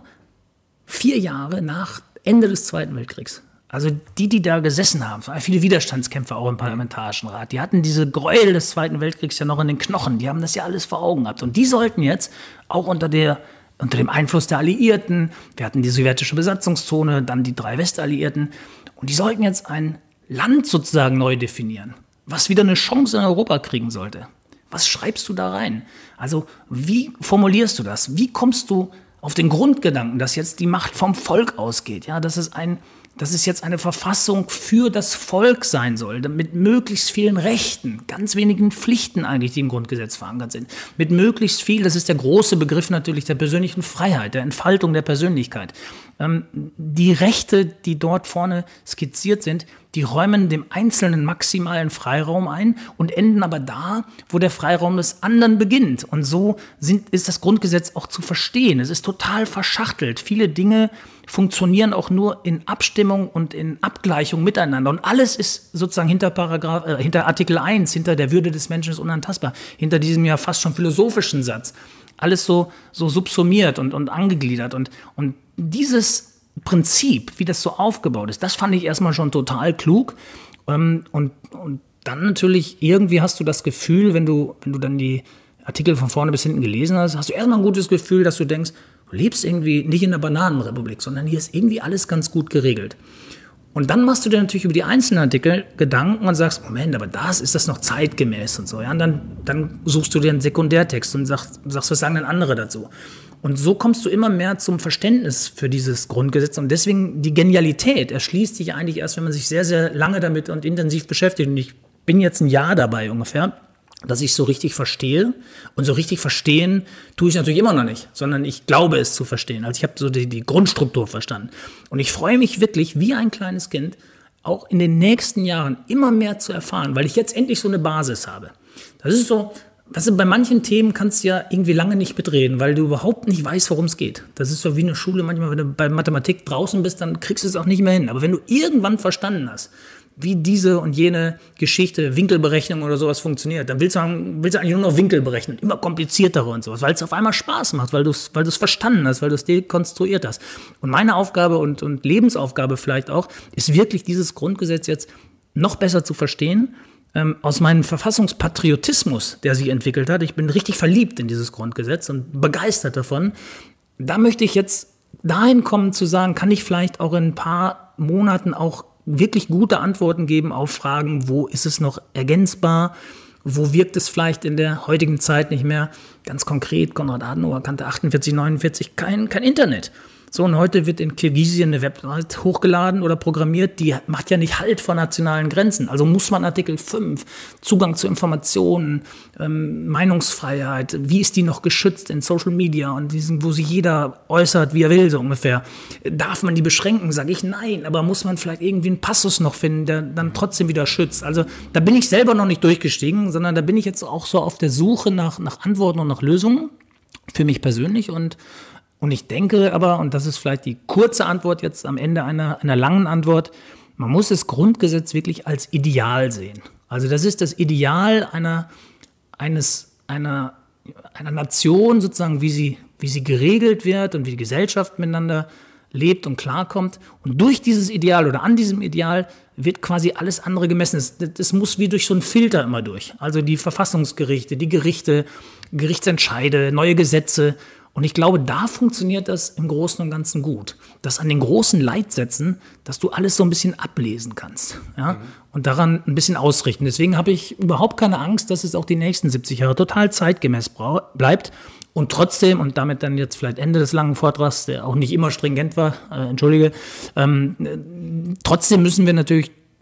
vier Jahre nach Ende des Zweiten Weltkriegs. Also die, die da gesessen haben, viele Widerstandskämpfer auch im Parlamentarischen Rat, die hatten diese Gräuel des Zweiten Weltkriegs ja noch in den Knochen, die haben das ja alles vor Augen gehabt. Und die sollten jetzt auch unter, der, unter dem Einfluss der Alliierten, wir hatten die sowjetische Besatzungszone, dann die drei Westalliierten, und die sollten jetzt ein Land sozusagen neu definieren, was wieder eine Chance in Europa kriegen sollte. Was schreibst du da rein? Also wie formulierst du das? Wie kommst du auf den Grundgedanken, dass jetzt die Macht vom Volk ausgeht? Ja, dass es ein dass es jetzt eine Verfassung für das Volk sein soll, mit möglichst vielen Rechten, ganz wenigen Pflichten eigentlich, die im Grundgesetz verankert sind. Mit möglichst viel, das ist der große Begriff natürlich der persönlichen Freiheit, der Entfaltung der Persönlichkeit. Ähm, die Rechte, die dort vorne skizziert sind, die räumen dem Einzelnen maximalen Freiraum ein und enden aber da, wo der Freiraum des anderen beginnt. Und so sind, ist das Grundgesetz auch zu verstehen. Es ist total verschachtelt. Viele Dinge funktionieren auch nur in Abstimmung und in Abgleichung miteinander. Und alles ist sozusagen hinter, Paragraph, äh, hinter Artikel eins, hinter der Würde des Menschen ist unantastbar, hinter diesem ja fast schon philosophischen Satz. Alles so, so subsumiert und, und angegliedert. Und, und dieses Prinzip, wie das so aufgebaut ist, das fand ich erstmal schon total klug. Und, und dann natürlich, irgendwie hast du das Gefühl, wenn du, wenn du dann die Artikel von vorne bis hinten gelesen hast, hast du erstmal ein gutes Gefühl, dass du denkst, du lebst irgendwie nicht in der Bananenrepublik, sondern hier ist irgendwie alles ganz gut geregelt. Und dann machst du dir natürlich über die einzelnen Artikel Gedanken und sagst, Moment, aber das ist das noch zeitgemäß und so. Ja? Und dann, dann suchst du dir einen Sekundärtext und sagst, sagst, was sagen denn andere dazu? Und so kommst du immer mehr zum Verständnis für dieses Grundgesetz. Und deswegen die Genialität erschließt sich eigentlich erst, wenn man sich sehr, sehr lange damit und intensiv beschäftigt. Und ich bin jetzt ein Jahr dabei ungefähr, dass ich so richtig verstehe. Und so richtig verstehen tue ich natürlich immer noch nicht, sondern ich glaube es zu verstehen. Also ich habe so die, die Grundstruktur verstanden. Und ich freue mich wirklich wie ein kleines Kind, auch in den nächsten Jahren immer mehr zu erfahren, weil ich jetzt endlich so eine Basis habe. Das ist so, weißt du, bei manchen Themen kannst du ja irgendwie lange nicht mitreden, weil du überhaupt nicht weißt, worum es geht. Das ist so wie eine Schule manchmal, wenn du bei Mathematik draußen bist, dann kriegst du es auch nicht mehr hin. Aber wenn du irgendwann verstanden hast, wie diese und jene Geschichte, Winkelberechnung oder sowas funktioniert, dann willst du, willst du eigentlich nur noch Winkel berechnen, immer kompliziertere und sowas, weil es auf einmal Spaß macht, weil du es weil du es verstanden hast, weil du es dekonstruiert hast. Und meine Aufgabe und, und Lebensaufgabe vielleicht auch, ist wirklich dieses Grundgesetz jetzt noch besser zu verstehen, ähm, aus meinem Verfassungspatriotismus, der sich entwickelt hat. Ich bin richtig verliebt in dieses Grundgesetz und begeistert davon. Da möchte ich jetzt dahin kommen zu sagen, kann ich vielleicht auch in ein paar Monaten auch wirklich gute Antworten geben auf Fragen, wo ist es noch ergänzbar, wo wirkt es vielleicht in der heutigen Zeit nicht mehr. Ganz konkret, Konrad Adenauer kannte achtundvierzig, neunundvierzig kein, kein Internet. So, und heute wird in Kirgisien eine Website hochgeladen oder programmiert, die macht ja nicht Halt vor nationalen Grenzen. Also muss man Artikel fünf, Zugang zu Informationen, ähm, Meinungsfreiheit, wie ist die noch geschützt in Social Media und diesen, wo sich jeder äußert, wie er will, so ungefähr. Darf man die beschränken? Sage ich nein, aber muss man vielleicht irgendwie einen Passus noch finden, der dann trotzdem wieder schützt? Also da bin ich selber noch nicht durchgestiegen, sondern da bin ich jetzt auch so auf der Suche nach, nach Antworten und nach Lösungen für mich persönlich und Und ich denke aber, und das ist vielleicht die kurze Antwort jetzt am Ende einer, einer langen Antwort, man muss das Grundgesetz wirklich als Ideal sehen. Also das ist das Ideal einer, eines, einer, einer Nation sozusagen, wie sie, wie sie geregelt wird und wie die Gesellschaft miteinander lebt und klarkommt. Und durch dieses Ideal oder an diesem Ideal wird quasi alles andere gemessen. Das, das muss wie durch so einen Filter immer durch. Also die Verfassungsgerichte, die Gerichte, Gerichtsentscheide, neue Gesetze. Und ich glaube, da funktioniert das im Großen und Ganzen gut. Dass an den großen Leitsätzen, dass du alles so ein bisschen ablesen kannst, ja? Mhm. Und daran ein bisschen ausrichten. Deswegen habe ich überhaupt keine Angst, dass es auch die nächsten siebzig Jahre total zeitgemäß bleibt. Und trotzdem, und damit dann jetzt vielleicht Ende des langen Vortrags, der auch nicht immer stringent war, äh, entschuldige, ähm, trotzdem müssen wir natürlich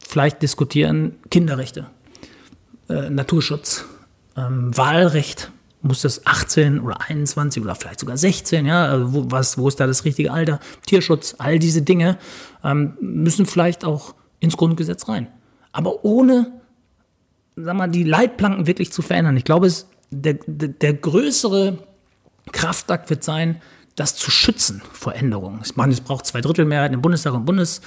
vielleicht diskutieren, Kinderrechte, äh, Naturschutz, ähm, Wahlrecht. Muss das achtzehn oder einundzwanzig oder vielleicht sogar sechzehn, ja, also wo, was, wo ist da das richtige Alter? Tierschutz, all diese Dinge ähm, müssen vielleicht auch ins Grundgesetz rein. Aber ohne, sag mal, die Leitplanken wirklich zu verändern. Ich glaube, es, der, der, der größere Kraftakt wird sein, das zu schützen vor Änderungen. Ich meine, es braucht zwei Drittel Mehrheit im Bundestag und Bundesrat.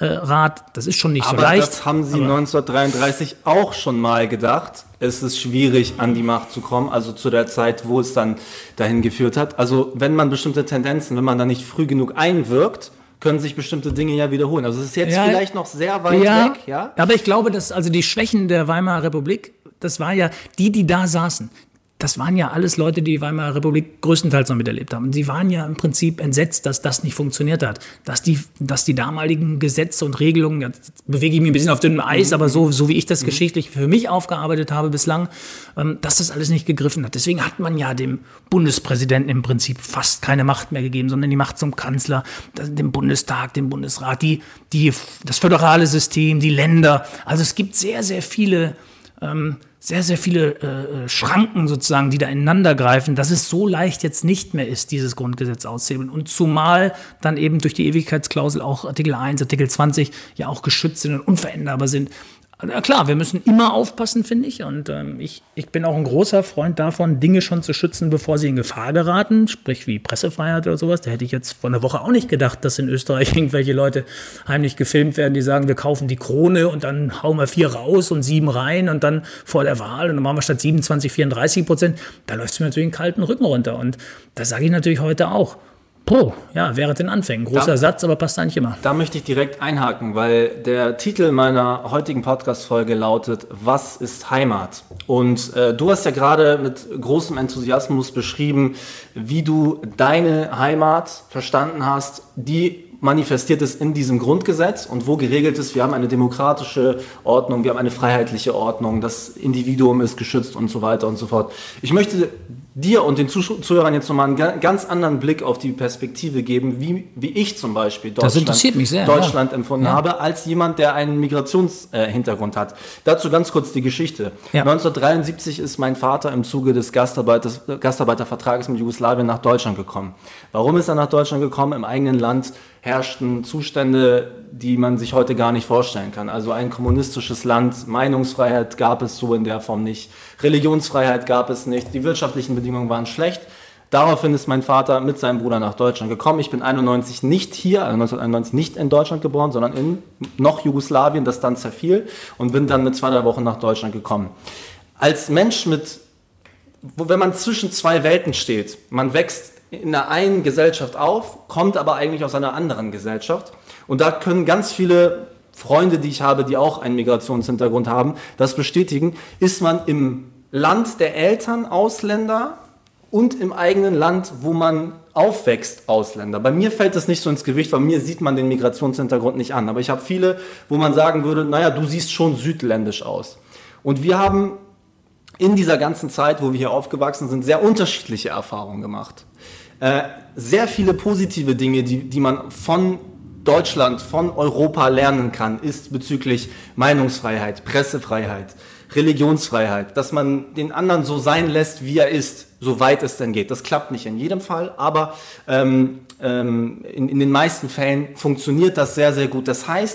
Das ist schon nicht aber so leicht. Das haben Sie neunzehnhundertdreiunddreißig auch schon mal gedacht. Es ist schwierig, an die Macht zu kommen, also zu der Zeit, wo es dann dahin geführt hat. Also wenn man bestimmte Tendenzen, wenn man da nicht früh genug einwirkt, können sich bestimmte Dinge ja wiederholen. Also es ist jetzt ja, vielleicht noch sehr weit ja, weg. Ja? Aber ich glaube, dass also die Schwächen der Weimarer Republik, das war ja die, die da saßen. Das waren ja alles Leute, die die Weimarer Republik größtenteils noch miterlebt haben. Sie waren ja im Prinzip entsetzt, dass das nicht funktioniert hat. Dass die, dass die damaligen Gesetze und Regelungen, jetzt bewege ich mich ein bisschen auf dünnem Eis, mhm. aber so, so wie ich das mhm. geschichtlich für mich aufgearbeitet habe bislang, ähm, dass das alles nicht gegriffen hat. Deswegen hat man ja dem Bundespräsidenten im Prinzip fast keine Macht mehr gegeben, sondern die Macht zum Kanzler, dem Bundestag, dem Bundesrat, die, die, das föderale System, die Länder. Also es gibt sehr, sehr viele ähm, sehr, sehr viele äh, Schranken sozusagen, die da ineinander greifen, dass es so leicht jetzt nicht mehr ist, dieses Grundgesetz auszuhebeln. Und zumal dann eben durch die Ewigkeitsklausel auch Artikel eins, Artikel zwanzig ja auch geschützt sind und unveränderbar sind. Ja klar, wir müssen immer aufpassen, finde ich. Und ähm, ich, ich bin auch ein großer Freund davon, Dinge schon zu schützen, bevor sie in Gefahr geraten. Sprich wie Pressefreiheit oder sowas. Da hätte ich jetzt vor einer Woche auch nicht gedacht, dass in Österreich irgendwelche Leute heimlich gefilmt werden, die sagen, wir kaufen die Krone und dann hauen wir vier raus und sieben rein und dann vor der Wahl und dann machen wir statt siebenundzwanzig, vierunddreißig Prozent. Da läuft es mir natürlich einen kalten Rücken runter. Und das sage ich natürlich heute auch. Oh, ja, während den Anfängen. Großer da, Satz, aber passt eigentlich immer. Da möchte ich direkt einhaken, weil der Titel meiner heutigen Podcast-Folge lautet, was ist Heimat? Und äh, du hast ja gerade mit großem Enthusiasmus beschrieben, wie du deine Heimat verstanden hast, die manifestiert ist in diesem Grundgesetz und wo geregelt ist, wir haben eine demokratische Ordnung, wir haben eine freiheitliche Ordnung, das Individuum ist geschützt und so weiter und so fort. Ich möchte dir und den Zuhörern jetzt nochmal einen ganz anderen Blick auf die Perspektive geben, wie, wie ich zum Beispiel Deutschland, das interessiert mich sehr, Deutschland ja. empfunden ja. habe, als jemand, der einen Migrationshintergrund äh, hat. Dazu ganz kurz die Geschichte. Ja. neunzehnhundertdreiundsiebzig ist mein Vater im Zuge des Gastarbeiters, Gastarbeitervertrages mit Jugoslawien nach Deutschland gekommen. Warum ist er nach Deutschland gekommen? Im eigenen Land herrschten Zustände, die man sich heute gar nicht vorstellen kann. Also ein kommunistisches Land, Meinungsfreiheit gab es so in der Form nicht, Religionsfreiheit gab es nicht, die wirtschaftlichen Bedingungen waren schlecht. Daraufhin ist mein Vater mit seinem Bruder nach Deutschland gekommen. Ich bin einundneunzig nicht hier, also neunzehnhunderteinundneunzig nicht in Deutschland geboren, sondern in noch Jugoslawien, das dann zerfiel und bin dann mit zwei, drei Wochen nach Deutschland gekommen. Als Mensch mit, wo, wenn man zwischen zwei Welten steht, man wächst in einer einen Gesellschaft auf, kommt aber eigentlich aus einer anderen Gesellschaft. Und da können ganz viele Freunde, die ich habe, die auch einen Migrationshintergrund haben, das bestätigen, ist man im Land der Eltern Ausländer und im eigenen Land, wo man aufwächst, Ausländer. Bei mir fällt das nicht so ins Gewicht, weil mir sieht man den Migrationshintergrund nicht an. Aber ich habe viele, wo man sagen würde, naja, du siehst schon südländisch aus. Und wir haben in dieser ganzen Zeit, wo wir hier aufgewachsen sind, sehr unterschiedliche Erfahrungen gemacht. Äh, sehr viele positive Dinge, die, die man von Deutschland, von Europa lernen kann, ist bezüglich Meinungsfreiheit, Pressefreiheit, Religionsfreiheit, dass man den anderen so sein lässt, wie er ist, soweit es denn geht. Das klappt nicht in jedem Fall, aber ähm, ähm, in, in den meisten Fällen funktioniert das sehr, sehr gut. Das heißt,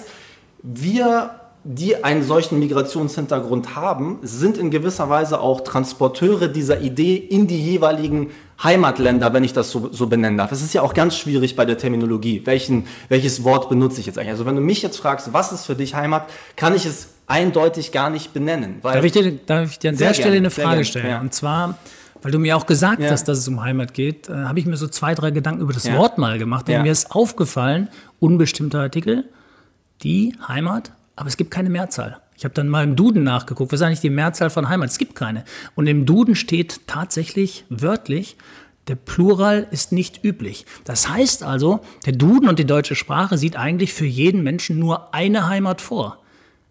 wir, die einen solchen Migrationshintergrund haben, sind in gewisser Weise auch Transporteure dieser Idee in die jeweiligen Heimatländer, wenn ich das so, so benennen darf. Es ist ja auch ganz schwierig bei der Terminologie. Welchen, welches Wort benutze ich jetzt eigentlich? Also wenn du mich jetzt fragst, was ist für dich Heimat, kann ich es eindeutig gar nicht benennen. Weil darf, ich dir, darf ich dir an der Stelle gerne, eine Frage stellen? Ja. Und zwar, weil du mir auch gesagt ja. hast, dass es um Heimat geht, äh, habe ich mir so zwei, drei Gedanken über das ja. Wort mal gemacht. Denn ja. mir ist aufgefallen, unbestimmter Artikel, die Heimat, aber es gibt keine Mehrzahl. Ich habe dann mal im Duden nachgeguckt, was ist eigentlich die Mehrzahl von Heimat? Es gibt keine. Und im Duden steht tatsächlich wörtlich, der Plural ist nicht üblich. Das heißt also, der Duden und die deutsche Sprache sieht eigentlich für jeden Menschen nur eine Heimat vor.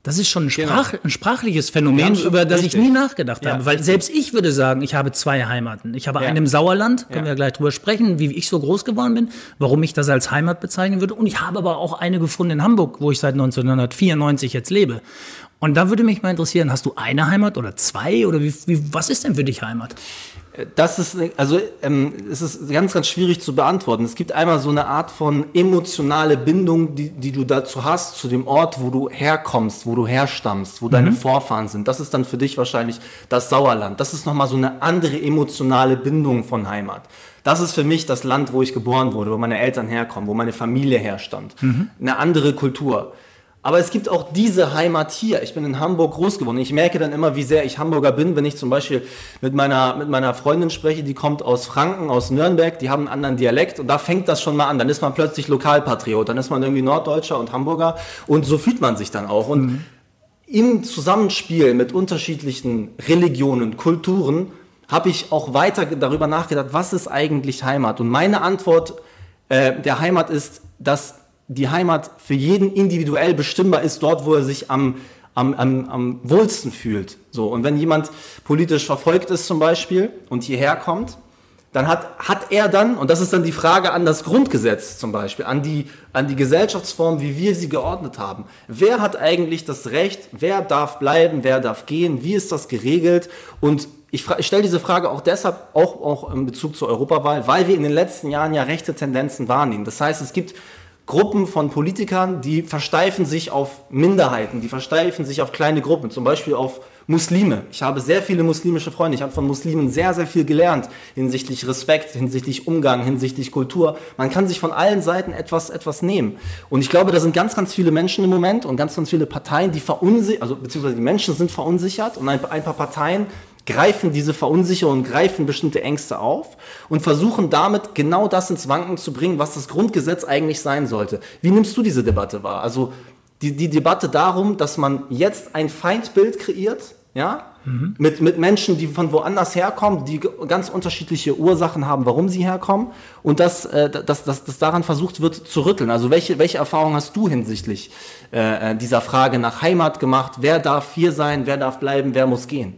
Das ist schon ein, Sprach, ein sprachliches Phänomen, Ja, über das richtig. ich nie nachgedacht Ja, habe. Weil richtig. selbst ich würde sagen, ich habe zwei Heimaten. Ich habe Ja. einen im Sauerland, können Ja. wir ja gleich drüber sprechen, wie ich so groß geworden bin, warum ich das als Heimat bezeichnen würde. Und ich habe aber auch eine gefunden in Hamburg, wo ich seit neunzehnhundertvierundneunzig jetzt lebe. Und da würde mich mal interessieren, hast du eine Heimat oder zwei? Oder wie, wie, was ist denn für dich Heimat? Das ist, also ähm, es ist ganz, ganz schwierig zu beantworten. Es gibt einmal so eine Art von emotionale Bindung, die, die du dazu hast, zu dem Ort, wo du herkommst, wo du herstammst, wo deine Vorfahren sind. Das ist dann für dich wahrscheinlich das Sauerland. Das ist nochmal so eine andere emotionale Bindung von Heimat. Das ist für mich das Land, wo ich geboren wurde, wo meine Eltern herkommen, wo meine Familie herstammt. Mhm. Eine andere Kultur. Aber es gibt auch diese Heimat hier. Ich bin in Hamburg groß geworden. Ich merke dann immer, wie sehr ich Hamburger bin, wenn ich zum Beispiel mit meiner, mit meiner Freundin spreche, die kommt aus Franken, aus Nürnberg, die haben einen anderen Dialekt und da fängt das schon mal an. Dann ist man plötzlich Lokalpatriot, dann ist man irgendwie Norddeutscher und Hamburger und so fühlt man sich dann auch. Und mhm. im Zusammenspiel mit unterschiedlichen Religionen, Kulturen habe ich auch weiter darüber nachgedacht, was ist eigentlich Heimat? Und meine Antwort äh, der Heimat ist, dass die Heimat für jeden individuell bestimmbar ist, dort, wo er sich am, am, am, am wohlsten fühlt. So, und wenn jemand politisch verfolgt ist zum Beispiel und hierher kommt, dann hat, hat er dann, und das ist dann die Frage an das Grundgesetz zum Beispiel, an die, an die Gesellschaftsform, wie wir sie geordnet haben. Wer hat eigentlich das Recht, wer darf bleiben, wer darf gehen, wie ist das geregelt? Und ich, ich stelle diese Frage auch deshalb, auch, auch in Bezug zur Europawahl, weil wir in den letzten Jahren ja rechte Tendenzen wahrnehmen. Das heißt, es gibt Gruppen von Politikern, die versteifen sich auf Minderheiten, die versteifen sich auf kleine Gruppen, zum Beispiel auf Muslime. Ich habe sehr viele muslimische Freunde, ich habe von Muslimen sehr, sehr viel gelernt hinsichtlich Respekt, hinsichtlich Umgang, hinsichtlich Kultur. Man kann sich von allen Seiten etwas, etwas nehmen. Und ich glaube, da sind ganz, ganz viele Menschen im Moment und ganz, ganz viele Parteien, die verunsichert, also beziehungsweise die Menschen sind verunsichert und ein, ein paar Parteien greifen diese Verunsicherung, greifen bestimmte Ängste auf und versuchen damit genau das ins Wanken zu bringen, was das Grundgesetz eigentlich sein sollte. Wie nimmst du diese Debatte wahr? Also die, die Debatte darum, dass man jetzt ein Feindbild kreiert, ja, mhm. mit, mit Menschen, die von woanders herkommen, die ganz unterschiedliche Ursachen haben, warum sie herkommen und dass, äh, dass, dass, dass daran versucht wird zu rütteln. Also welche, welche Erfahrung hast du hinsichtlich äh, dieser Frage nach Heimat gemacht? Wer darf hier sein, wer darf bleiben, wer muss gehen?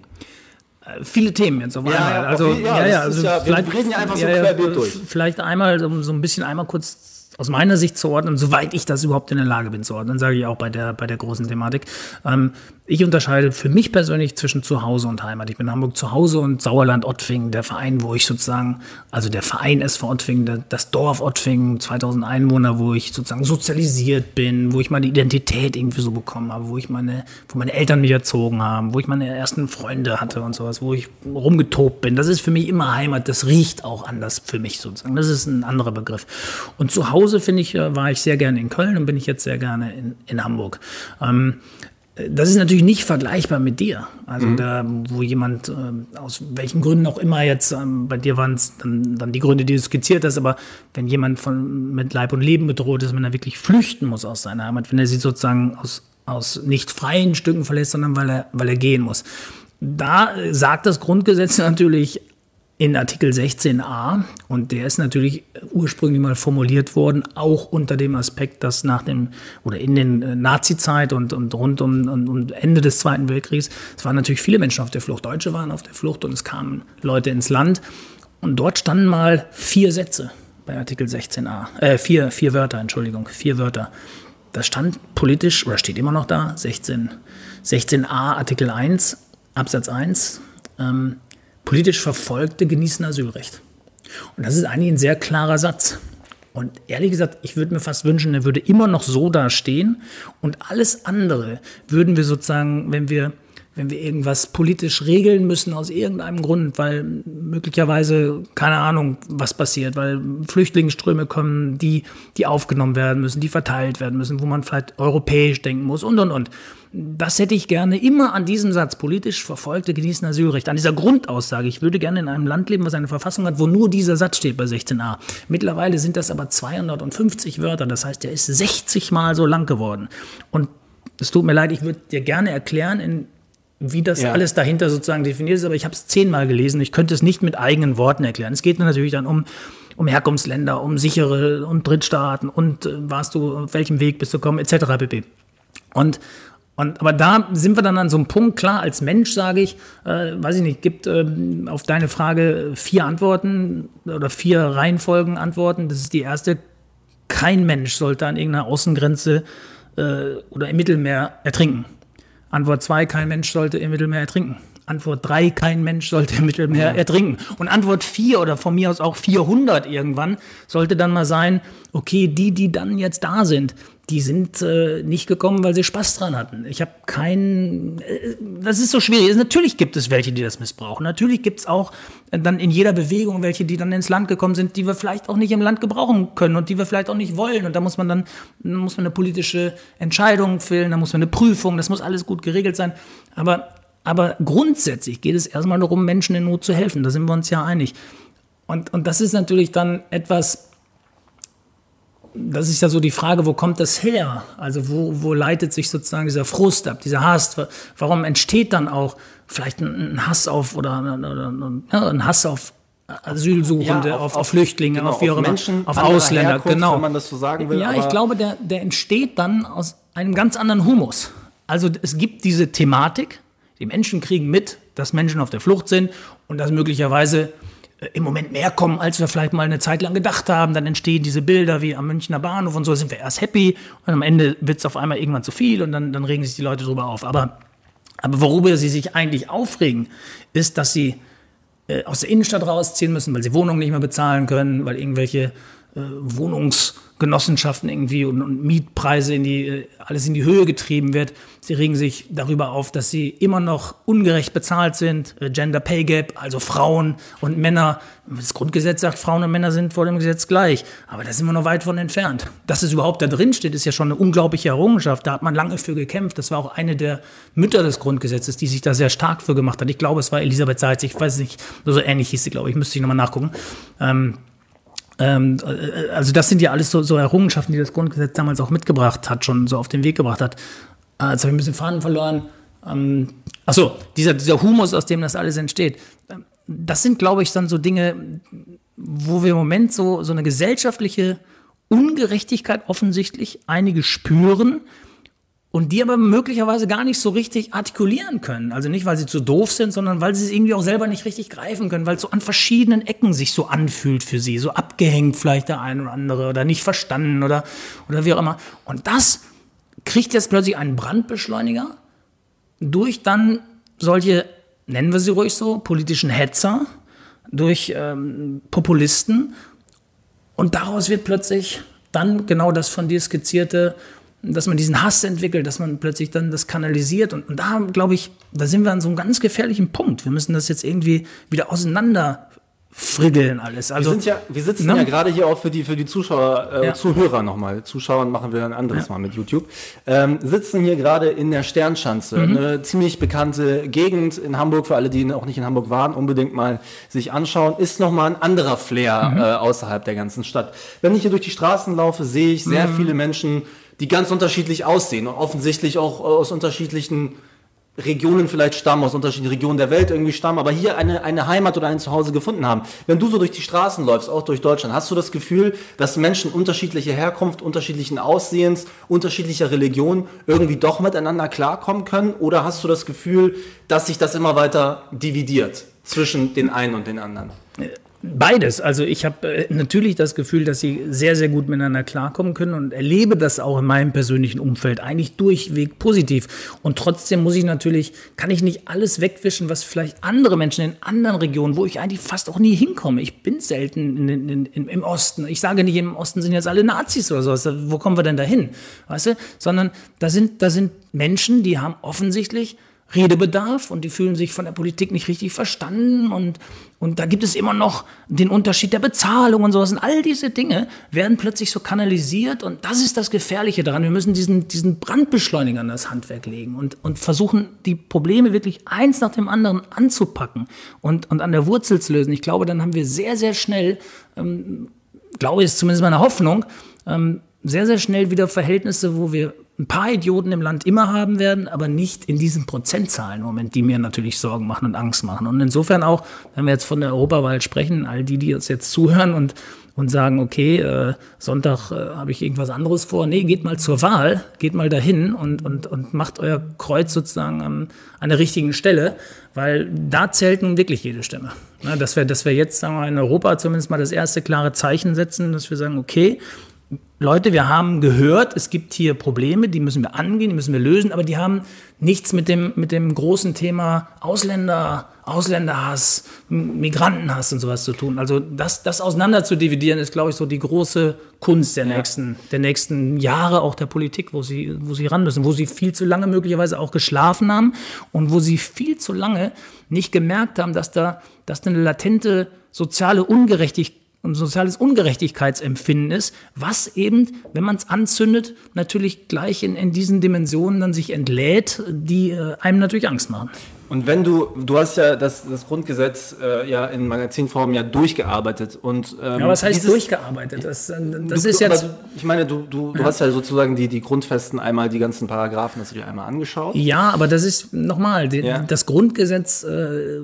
Viele Themen jetzt auf einmal. Ja, also, viel, ja, ja, ja, also also ja, wir reden ja einfach so ja, querbeet durch. Vielleicht einmal um so ein bisschen einmal kurz aus meiner Sicht zu ordnen, soweit ich das überhaupt in der Lage bin zu ordnen, sage ich auch bei der, bei der großen Thematik. Ähm, ich unterscheide für mich persönlich zwischen Zuhause und Heimat. Ich bin in Hamburg zu Hause und Sauerland Ottfingen, der Verein, wo ich sozusagen, also der Verein S V Ottfingen, das Dorf Ottfingen, zweitausend Einwohner, wo ich sozusagen sozialisiert bin, wo ich meine Identität irgendwie so bekommen habe, wo ich meine, wo meine Eltern mich erzogen haben, wo ich meine ersten Freunde hatte und sowas, wo ich rumgetobt bin. Das ist für mich immer Heimat. Das riecht auch anders für mich sozusagen. Das ist ein anderer Begriff. Und zu Hause, finde ich, war ich sehr gerne in Köln und bin ich jetzt sehr gerne in, in Hamburg. Ähm, Das ist natürlich nicht vergleichbar mit dir. Also mhm. da, wo jemand, äh, aus welchen Gründen auch immer jetzt, ähm, bei dir waren es dann, dann die Gründe, die du skizziert hast, aber wenn jemand von, mit Leib und Leben bedroht ist, wenn er wirklich flüchten muss aus seiner Heimat, wenn er sie sozusagen aus, aus nicht freien Stücken verlässt, sondern weil er, weil er gehen muss. Da sagt das Grundgesetz natürlich in Artikel sechzehn a, und der ist natürlich ursprünglich mal formuliert worden, auch unter dem Aspekt, dass nach dem oder in den Nazi-Zeit und, und rund um, um, um Ende des Zweiten Weltkriegs, es waren natürlich viele Menschen auf der Flucht, Deutsche waren auf der Flucht und es kamen Leute ins Land und dort standen mal vier Sätze bei Artikel sechzehn a, äh, vier, vier Wörter, Entschuldigung, vier Wörter. Das stand politisch, oder steht immer noch da, sechzehn, sechzehn a Artikel eins, Absatz eins, ähm, politisch Verfolgte genießen Asylrecht. Und das ist eigentlich ein sehr klarer Satz. Und ehrlich gesagt, ich würde mir fast wünschen, er würde immer noch so dastehen. Und alles andere würden wir sozusagen, wenn wir, wenn wir irgendwas politisch regeln müssen aus irgendeinem Grund, weil möglicherweise, keine Ahnung, was passiert, weil Flüchtlingsströme kommen, die, die aufgenommen werden müssen, die verteilt werden müssen, wo man vielleicht europäisch denken muss und, und, und. Das hätte ich gerne immer an diesem Satz, politisch Verfolgte genießen Asylrecht, an dieser Grundaussage. Ich würde gerne in einem Land leben, was eine Verfassung hat, wo nur dieser Satz steht bei sechzehn a. Mittlerweile sind das aber zweihundertfünfzig Wörter, das heißt, der ist sechzig Mal so lang geworden. Und es tut mir leid, ich würde dir gerne erklären, in, wie das ja. alles dahinter sozusagen definiert ist, aber ich habe es zehnmal gelesen, ich könnte es nicht mit eigenen Worten erklären. Es geht natürlich dann um um Herkunftsländer, um sichere und Drittstaaten und äh, warst du, auf welchem Weg bist du gekommen, et cetera pp. Und Und, aber da sind wir dann an so einem Punkt, klar, als Mensch sage ich, äh, weiß ich nicht, gibt ähm, auf deine Frage vier Antworten oder vier Reihenfolgen Antworten. Das ist die erste, kein Mensch sollte an irgendeiner Außengrenze äh, oder im Mittelmeer ertrinken. Antwort zwei, kein Mensch sollte im Mittelmeer ertrinken. Antwort drei, kein Mensch sollte im Mittelmeer ja. ertrinken. Und Antwort vier oder von mir aus auch vierhundert irgendwann sollte dann mal sein, okay, die, die dann jetzt da sind, die sind äh, nicht gekommen, weil sie Spaß dran hatten. Ich habe keinen, äh, das ist so schwierig. Natürlich gibt es welche, die das missbrauchen. Natürlich gibt es auch äh, dann in jeder Bewegung welche, die dann ins Land gekommen sind, die wir vielleicht auch nicht im Land gebrauchen können und die wir vielleicht auch nicht wollen. Und da muss man dann, muss man eine politische Entscheidung fällen, da muss man eine Prüfung, das muss alles gut geregelt sein. Aber Aber grundsätzlich geht es erstmal darum, Menschen in Not zu helfen. Da sind wir uns ja einig. Und, und das ist natürlich dann etwas, das ist ja so die Frage, wo kommt das her? Also wo, wo leitet sich sozusagen dieser Frust ab, dieser Hass? Warum entsteht dann auch vielleicht ein Hass auf oder ein Hass auf Asylsuchende, ja, auf, auf, auf Flüchtlinge, genau, auf, wie auf Menschen, auf Ausländer, Herkunft, genau. Wenn man das so sagen will. Ja, ich glaube, der, der entsteht dann aus einem ganz anderen Humus. Also es gibt diese Thematik, die Menschen kriegen mit, dass Menschen auf der Flucht sind und dass möglicherweise äh, im Moment mehr kommen, als wir vielleicht mal eine Zeit lang gedacht haben. Dann entstehen diese Bilder wie am Münchner Bahnhof und so, sind wir erst happy und am Ende wird es auf einmal irgendwann zu viel und dann, dann regen sich die Leute drüber auf. Aber, aber worüber sie sich eigentlich aufregen, ist, dass sie äh, aus der Innenstadt rausziehen müssen, weil sie Wohnungen nicht mehr bezahlen können, weil irgendwelche äh, Wohnungsgenossenschaften irgendwie und, und Mietpreise in die, äh, alles in die Höhe getrieben wird. Sie regen sich darüber auf, dass sie immer noch ungerecht bezahlt sind, äh, Gender Pay Gap, also Frauen und Männer. Das Grundgesetz sagt, Frauen und Männer sind vor dem Gesetz gleich, aber da sind wir noch weit von entfernt. Dass es überhaupt da drin steht, ist ja schon eine unglaubliche Errungenschaft. Da hat man lange für gekämpft. Das war auch eine der Mütter des Grundgesetzes, die sich da sehr stark für gemacht hat. Ich glaube, es war Elisabeth Seitz, ich weiß nicht, so ähnlich hieß sie, glaube ich, müsste ich nochmal nachgucken. Ähm, Ähm, also das sind ja alles so, so Errungenschaften, die das Grundgesetz damals auch mitgebracht hat, schon so auf den Weg gebracht hat. Äh, jetzt habe ich ein bisschen Faden verloren. Ähm, achso, dieser, dieser Humus, aus dem das alles entsteht. Das sind, glaube ich, dann so Dinge, wo wir im Moment so, so eine gesellschaftliche Ungerechtigkeit offensichtlich einige spüren und die aber möglicherweise gar nicht so richtig artikulieren können. Also nicht, weil sie zu doof sind, sondern weil sie es irgendwie auch selber nicht richtig greifen können, weil es so an verschiedenen Ecken sich so anfühlt für sie, so abgehängt vielleicht der eine oder andere oder nicht verstanden oder, oder wie auch immer. Und das kriegt jetzt plötzlich einen Brandbeschleuniger durch dann solche, nennen wir sie ruhig so, politischen Hetzer, durch ähm, Populisten. Und daraus wird plötzlich dann genau das von dir skizzierte, dass man diesen Hass entwickelt, dass man plötzlich dann das kanalisiert. Und, und da, glaube ich, da sind wir an so einem ganz gefährlichen Punkt. Wir müssen das jetzt irgendwie wieder auseinanderfrickeln alles. Also, wir, sind ja, wir sitzen ne? ja gerade hier auch für die, für die Zuschauer, äh, ja. Zuhörer nochmal. Zuschauern machen wir ein anderes ja. Mal mit YouTube. Ähm, sitzen hier gerade in der Sternschanze. Mhm. Eine ziemlich bekannte Gegend in Hamburg. Für alle, die auch nicht in Hamburg waren, unbedingt mal sich anschauen. Ist nochmal ein anderer Flair mhm. äh, außerhalb der ganzen Stadt. Wenn ich hier durch die Straßen laufe, sehe ich sehr mhm. viele Menschen, die ganz unterschiedlich aussehen und offensichtlich auch aus unterschiedlichen Regionen vielleicht stammen, aus unterschiedlichen Regionen der Welt irgendwie stammen, aber hier eine, eine Heimat oder ein Zuhause gefunden haben. Wenn du so durch die Straßen läufst, auch durch Deutschland, hast du das Gefühl, dass Menschen unterschiedlicher Herkunft, unterschiedlichen Aussehens, unterschiedlicher Religion irgendwie doch miteinander klarkommen können? Oder hast du das Gefühl, dass sich das immer weiter dividiert zwischen den einen und den anderen? Beides. Also ich habe äh, natürlich das Gefühl, dass sie sehr, sehr gut miteinander klarkommen können und erlebe das auch in meinem persönlichen Umfeld eigentlich durchweg positiv. Und trotzdem muss ich natürlich, kann ich nicht alles wegwischen, was vielleicht andere Menschen in anderen Regionen, wo ich eigentlich fast auch nie hinkomme. Ich bin selten in, in, in, im Osten. Ich sage nicht, im Osten sind jetzt alle Nazis oder sowas. Wo kommen wir denn da hin? Weißt du? Sondern da sind, da sind Menschen, die haben offensichtlich Redebedarf und die fühlen sich von der Politik nicht richtig verstanden und, und da gibt es immer noch den Unterschied der Bezahlung und sowas und all diese Dinge werden plötzlich so kanalisiert und das ist das Gefährliche daran. Wir müssen diesen, diesen Brandbeschleuniger an das Handwerk legen und, und versuchen, die Probleme wirklich eins nach dem anderen anzupacken und, und an der Wurzel zu lösen. Ich glaube, dann haben wir sehr, sehr schnell, ähm, glaube ich, ist zumindest meine Hoffnung, ähm, sehr, sehr schnell wieder Verhältnisse, wo wir ein paar Idioten im Land immer haben werden, aber nicht in diesen Prozentzahlen im Moment, die mir natürlich Sorgen machen und Angst machen. Und insofern auch, wenn wir jetzt von der Europawahl sprechen, all die, die uns jetzt zuhören und, und sagen, okay, äh, Sonntag äh, habe ich irgendwas anderes vor. Nee, geht mal zur Wahl, geht mal dahin und, und, und macht euer Kreuz sozusagen an, an der richtigen Stelle, weil da zählt nun wirklich jede Stimme. Na, dass wir, dass wir jetzt, sagen wir mal, in Europa zumindest mal das erste klare Zeichen setzen, dass wir sagen, okay, Leute, wir haben gehört, es gibt hier Probleme, die müssen wir angehen, die müssen wir lösen, aber die haben nichts mit dem, mit dem großen Thema Ausländer, Ausländerhass, Migrantenhass und sowas zu tun. Also das, das auseinander zu dividieren, ist, glaube ich, so die große Kunst der, ja. nächsten, der nächsten Jahre auch der Politik, wo sie, wo sie ran müssen, wo sie viel zu lange möglicherweise auch geschlafen haben und wo sie viel zu lange nicht gemerkt haben, dass da, dass da eine latente soziale Ungerechtigkeit und soziales Ungerechtigkeitsempfinden ist, was eben, wenn man es anzündet, natürlich gleich in, in diesen Dimensionen dann sich entlädt, die äh, einem natürlich Angst machen. Und wenn du, du hast ja das, das Grundgesetz äh, ja in Magazinform ja durchgearbeitet und ähm, ja, was heißt dieses, durchgearbeitet? Das, das du, ist jetzt. Du, ich meine, du, du, du ja. hast ja sozusagen die, die Grundfesten einmal, die ganzen Paragraphen, hast du dir einmal angeschaut. Ja, aber das ist nochmal, ja. das Grundgesetz, äh,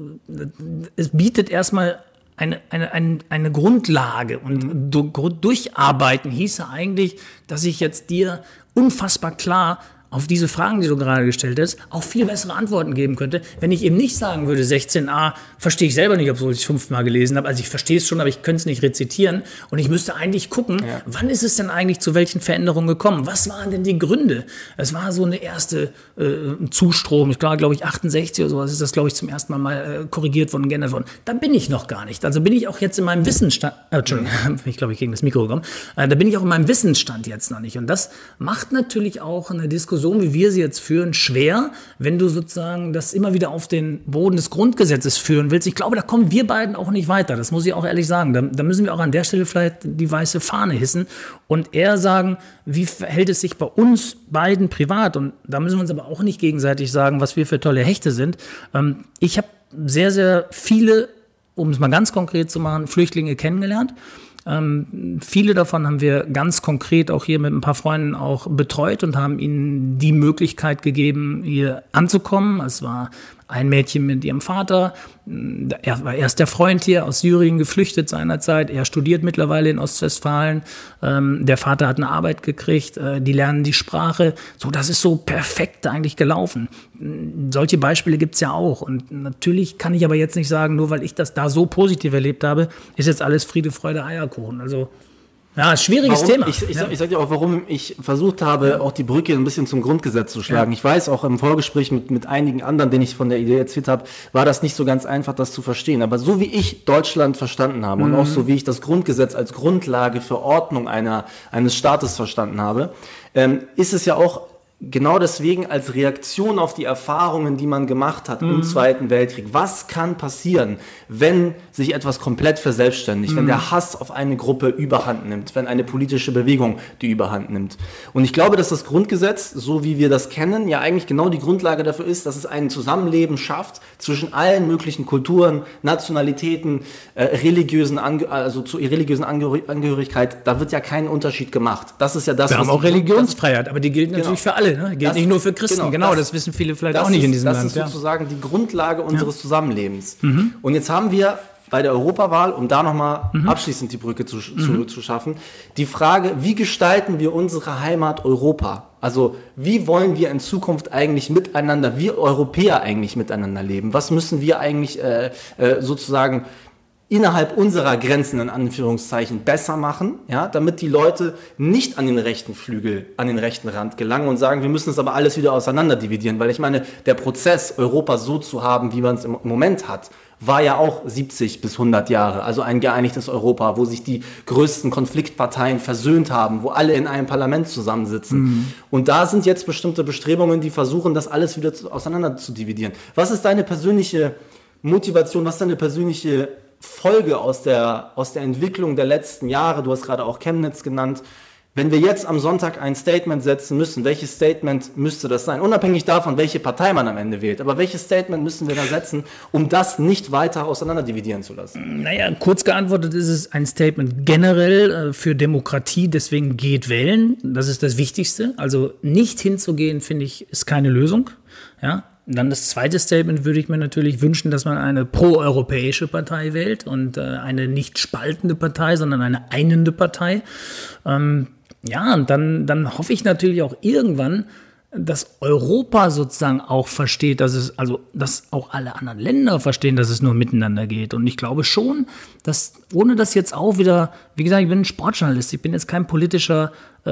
es bietet erstmal Eine, eine, eine, eine Grundlage und mhm. du, durcharbeiten hieße eigentlich, dass ich jetzt dir unfassbar klar auf diese Fragen, die du gerade gestellt hast, auch viel bessere Antworten geben könnte, wenn ich eben nicht sagen würde, sechzehn a verstehe ich selber nicht, obwohl ich es fünfmal gelesen habe. Also ich verstehe es schon, aber ich könnte es nicht rezitieren. Und ich müsste eigentlich gucken, ja. wann ist es denn eigentlich zu welchen Veränderungen gekommen? Was waren denn die Gründe? Es war so eine erste äh, Zustrom, ich glaube, glaube ich, achtundsechzig oder sowas ist das, glaube ich, zum ersten Mal mal äh, korrigiert worden, geändert worden. Da bin ich noch gar nicht. Also bin ich auch jetzt in meinem Wissensstand, äh, Entschuldigung, ich glaube, ich gegen das Mikro gekommen, äh, da bin ich auch in meinem Wissensstand jetzt noch nicht. Und das macht natürlich auch eine Diskussion, wie wir sie jetzt führen, schwer, wenn du sozusagen das immer wieder auf den Boden des Grundgesetzes führen willst. Ich glaube, da kommen wir beiden auch nicht weiter. Das muss ich auch ehrlich sagen. Da, da müssen wir auch an der Stelle vielleicht die weiße Fahne hissen und eher sagen, wie verhält es sich bei uns beiden privat? Und da müssen wir uns aber auch nicht gegenseitig sagen, was wir für tolle Hechte sind. Ähm, ich habe sehr, sehr viele, um es mal ganz konkret zu machen, Flüchtlinge kennengelernt. Ähm, viele davon haben wir ganz konkret auch hier mit ein paar Freunden auch betreut und haben ihnen die Möglichkeit gegeben, hier anzukommen. Es war ein Mädchen mit ihrem Vater, er war erst der Freund hier aus Syrien geflüchtet seinerzeit, er studiert mittlerweile in Ostwestfalen, ähm, der Vater hat eine Arbeit gekriegt, äh, die lernen die Sprache, so, das ist so perfekt eigentlich gelaufen. Solche Beispiele gibt's ja auch und natürlich kann ich aber jetzt nicht sagen, nur weil ich das da so positiv erlebt habe, ist jetzt alles Friede, Freude, Eierkuchen, also ja, schwieriges warum, Thema. Ich, ich, ja. sag, ich sag dir auch, warum ich versucht habe, ja. auch die Brücke ein bisschen zum Grundgesetz zu schlagen. Ja. Ich weiß, auch im Vorgespräch mit, mit einigen anderen, denen ich von der Idee erzählt habe, war das nicht so ganz einfach, das zu verstehen. Aber so wie ich Deutschland verstanden habe mhm. und auch so wie ich das Grundgesetz als Grundlage für Ordnung einer, eines Staates verstanden habe, ähm, ist es ja auch genau deswegen als Reaktion auf die Erfahrungen, die man gemacht hat mhm. im Zweiten Weltkrieg. Was kann passieren, wenn sich etwas komplett verselbstständigt, mhm. wenn der Hass auf eine Gruppe Überhand nimmt, wenn eine politische Bewegung die Überhand nimmt? Und ich glaube, dass das Grundgesetz, so wie wir das kennen, ja eigentlich genau die Grundlage dafür ist, dass es ein Zusammenleben schafft zwischen allen möglichen Kulturen, Nationalitäten, äh, religiösen, Ange- also zur religiösen Angehör- Angehörigkeit. Da wird ja kein Unterschied gemacht. Das ist ja das, wir was haben auch Religionsfreiheit, aber die gilt genau. natürlich für alle. Ne? Gilt das, nicht nur für Christen, genau, genau das, das wissen viele vielleicht auch nicht ist, in diesem das Land. Das ist sozusagen ja. die Grundlage unseres ja. Zusammenlebens. Mhm. Und jetzt haben wir bei der Europawahl, um da nochmal mhm. abschließend die Brücke zu, zu, mhm. zu schaffen, die Frage, wie gestalten wir unsere Heimat Europa? Also wie wollen wir in Zukunft eigentlich miteinander, wir Europäer eigentlich miteinander leben? Was müssen wir eigentlich äh, äh, sozusagen innerhalb unserer Grenzen, in Anführungszeichen, besser machen, ja, damit die Leute nicht an den rechten Flügel, an den rechten Rand gelangen und sagen, wir müssen es aber alles wieder auseinander dividieren, weil ich meine, der Prozess, Europa so zu haben, wie man es im Moment hat, war ja auch siebzig bis hundert Jahre, also ein geeinigtes Europa, wo sich die größten Konfliktparteien versöhnt haben, wo alle in einem Parlament zusammensitzen. Mhm. Und da sind jetzt bestimmte Bestrebungen, die versuchen, das alles wieder auseinander zu dividieren. Was ist deine persönliche Motivation, was ist deine persönliche Folge aus der, aus der Entwicklung der letzten Jahre, du hast gerade auch Chemnitz genannt, wenn wir jetzt am Sonntag ein Statement setzen müssen, welches Statement müsste das sein? Unabhängig davon, welche Partei man am Ende wählt, aber welches Statement müssen wir da setzen, um das nicht weiter auseinander dividieren zu lassen? Naja, kurz geantwortet ist es ein Statement generell äh, für Demokratie, deswegen geht wählen, das ist das Wichtigste. Also nicht hinzugehen, finde ich, ist keine Lösung. Ja? dann das zweite Statement würde ich mir natürlich wünschen, dass man eine proeuropäische Partei wählt und äh, eine nicht spaltende Partei, sondern eine einende Partei. Ähm, ja, und dann, dann hoffe ich natürlich auch irgendwann, dass Europa sozusagen auch versteht, dass es, also, dass auch alle anderen Länder verstehen, dass es nur miteinander geht. Und ich glaube schon, dass, ohne das jetzt auch wieder, wie gesagt, ich bin ein Sportjournalist, ich bin jetzt kein politischer äh,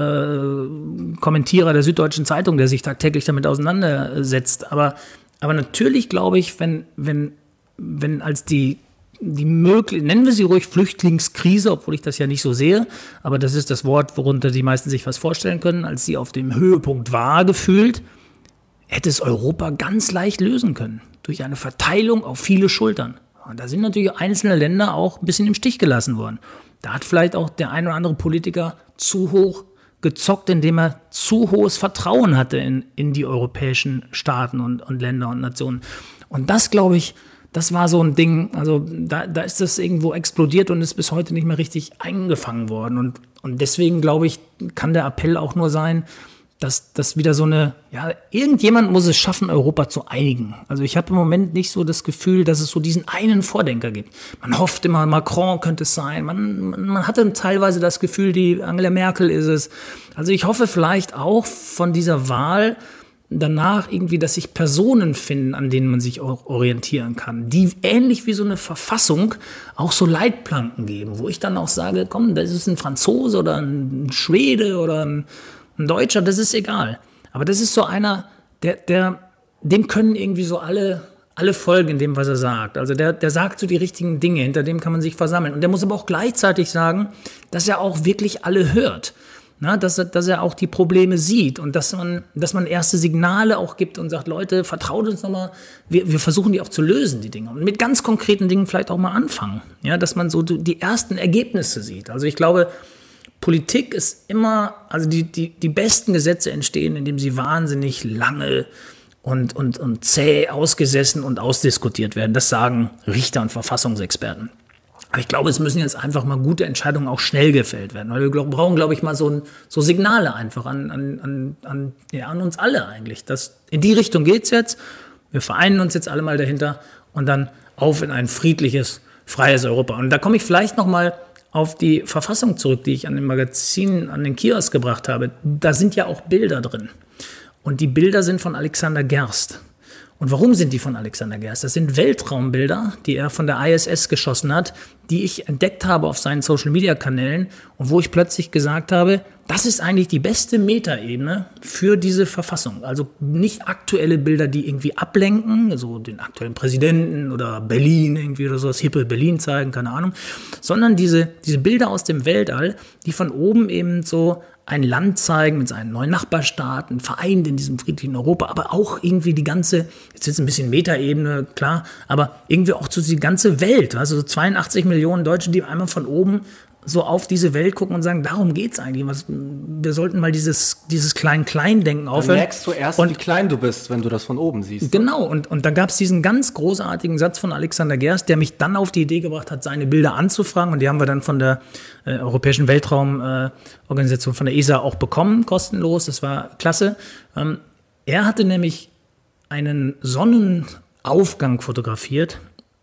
Kommentierer der Süddeutschen Zeitung, der sich tagtäglich damit auseinandersetzt. Aber, aber natürlich glaube ich, wenn, wenn, wenn als die die möglich, nennen wir sie ruhig Flüchtlingskrise, obwohl ich das ja nicht so sehe, aber das ist das Wort, worunter die meisten sich was vorstellen können, als sie auf dem Höhepunkt war, gefühlt, hätte es Europa ganz leicht lösen können, durch eine Verteilung auf viele Schultern. Und da sind natürlich einzelne Länder auch ein bisschen im Stich gelassen worden. Da hat vielleicht auch der ein oder andere Politiker zu hoch gezockt, indem er zu hohes Vertrauen hatte in, in die europäischen Staaten und, und Länder und Nationen. Und das, glaube ich, das war so ein Ding, also da, da ist das irgendwo explodiert und ist bis heute nicht mehr richtig eingefangen worden. Und, und deswegen, glaube ich, kann der Appell auch nur sein, dass das wieder so eine, ja, irgendjemand muss es schaffen, Europa zu einigen. Also ich habe im Moment nicht so das Gefühl, dass es so diesen einen Vordenker gibt. Man hofft immer, Macron könnte es sein. Man, man, man hatte teilweise das Gefühl, die Angela Merkel ist es. Also ich hoffe vielleicht auch von dieser Wahl danach irgendwie, dass sich Personen finden, an denen man sich auch orientieren kann, die ähnlich wie so eine Verfassung auch so Leitplanken geben, wo ich dann auch sage, komm, das ist ein Franzose oder ein Schwede oder ein, ein Deutscher, das ist egal. Aber das ist so einer, der, der, dem können irgendwie so alle, alle folgen in dem, was er sagt. Also der, der sagt so die richtigen Dinge, hinter dem kann man sich versammeln. Und der muss aber auch gleichzeitig sagen, dass er auch wirklich alle hört. Na, dass, er, dass er auch die Probleme sieht und dass man, dass man erste Signale auch gibt und sagt, Leute, vertraut uns nochmal, wir, wir versuchen die auch zu lösen, die Dinge. Und mit ganz konkreten Dingen vielleicht auch mal anfangen. Ja, dass man so die ersten Ergebnisse sieht. Also ich glaube, Politik ist immer, also die, die, die besten Gesetze entstehen, indem sie wahnsinnig lange und, und, und zäh ausgesessen und ausdiskutiert werden. Das sagen Richter und Verfassungsexperten. Aber ich glaube, es müssen jetzt einfach mal gute Entscheidungen auch schnell gefällt werden. Weil wir brauchen, glaube ich, mal so, ein, so Signale einfach an, an, an, an, ja, an uns alle eigentlich. Das, in die Richtung geht's jetzt. Wir vereinen uns jetzt alle mal dahinter und dann auf in ein friedliches, freies Europa. Und da komme ich vielleicht noch mal auf die Verfassung zurück, die ich an dem Magazin, an den Kiosk gebracht habe. Da sind ja auch Bilder drin. Und die Bilder sind von Alexander Gerst. Und warum sind die von Alexander Gerst? Das sind Weltraumbilder, die er von der I S S geschossen hat, die ich entdeckt habe auf seinen Social-Media-Kanälen und wo ich plötzlich gesagt habe, das ist eigentlich die beste Metaebene für diese Verfassung. Also nicht aktuelle Bilder, die irgendwie ablenken, so den aktuellen Präsidenten oder Berlin irgendwie oder so, das hippe Berlin zeigen, keine Ahnung, sondern diese, diese Bilder aus dem Weltall, die von oben eben so ein Land zeigen mit seinen neuen Nachbarstaaten, vereint in diesem friedlichen Europa, aber auch irgendwie die ganze, jetzt ist ein bisschen Metaebene, klar, aber irgendwie auch so die ganze Welt, also so zweiundachtzig Millionen Deutsche, die einmal von oben so auf diese Welt gucken und sagen, darum geht's eigentlich. Was, wir sollten mal dieses, dieses Klein-Klein-Denken aufhören. Dann merkst du erst, und, wie klein du bist, wenn du das von oben siehst. Genau, und, und da gab es diesen ganz großartigen Satz von Alexander Gerst, der mich dann auf die Idee gebracht hat, seine Bilder anzufragen. Und die haben wir dann von der äh, Europäischen Weltraumorganisation, äh, von der E S A auch bekommen, kostenlos. Das war klasse. Ähm, er hatte nämlich einen Sonnenaufgang fotografiert.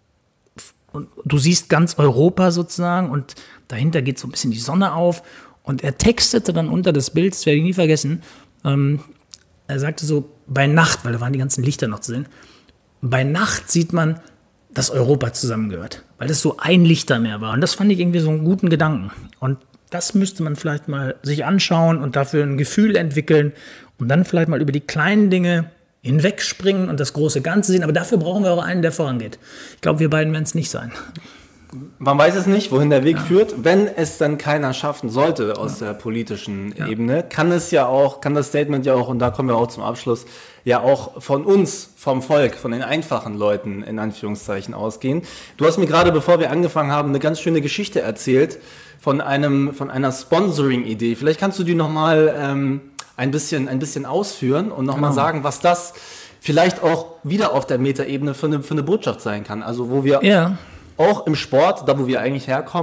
Und du siehst ganz Europa sozusagen und dahinter geht so ein bisschen die Sonne auf und er textete dann unter das Bild, das werde ich nie vergessen, ähm, er sagte so, bei Nacht, weil da waren die ganzen Lichter noch zu sehen, bei Nacht sieht man, dass Europa zusammengehört, weil das so ein Lichtermeer war und das fand ich irgendwie so einen guten Gedanken und das müsste man vielleicht mal sich anschauen und dafür ein Gefühl entwickeln und dann vielleicht mal über die kleinen Dinge hinwegspringen und das große Ganze sehen. Aber dafür brauchen wir auch einen, der vorangeht. Ich glaube, wir beiden werden es nicht sein. Man weiß es nicht, wohin der Weg ja. führt. Wenn es dann keiner schaffen sollte aus ja. der politischen ja. Ebene, kann es ja auch, kann das Statement ja auch, und da kommen wir auch zum Abschluss, ja auch von uns, vom Volk, von den einfachen Leuten in Anführungszeichen ausgehen. Du hast mir gerade, bevor wir angefangen haben, eine ganz schöne Geschichte erzählt von einem, von einer Sponsoring-Idee. Vielleicht kannst du die nochmal ähm, ein bisschen, ein bisschen ausführen und nochmal genau. sagen, was das vielleicht auch wieder auf der Metaebene für eine, für eine Botschaft sein kann. Also wo wir ja. auch im Sport, da wo wir eigentlich herkommen,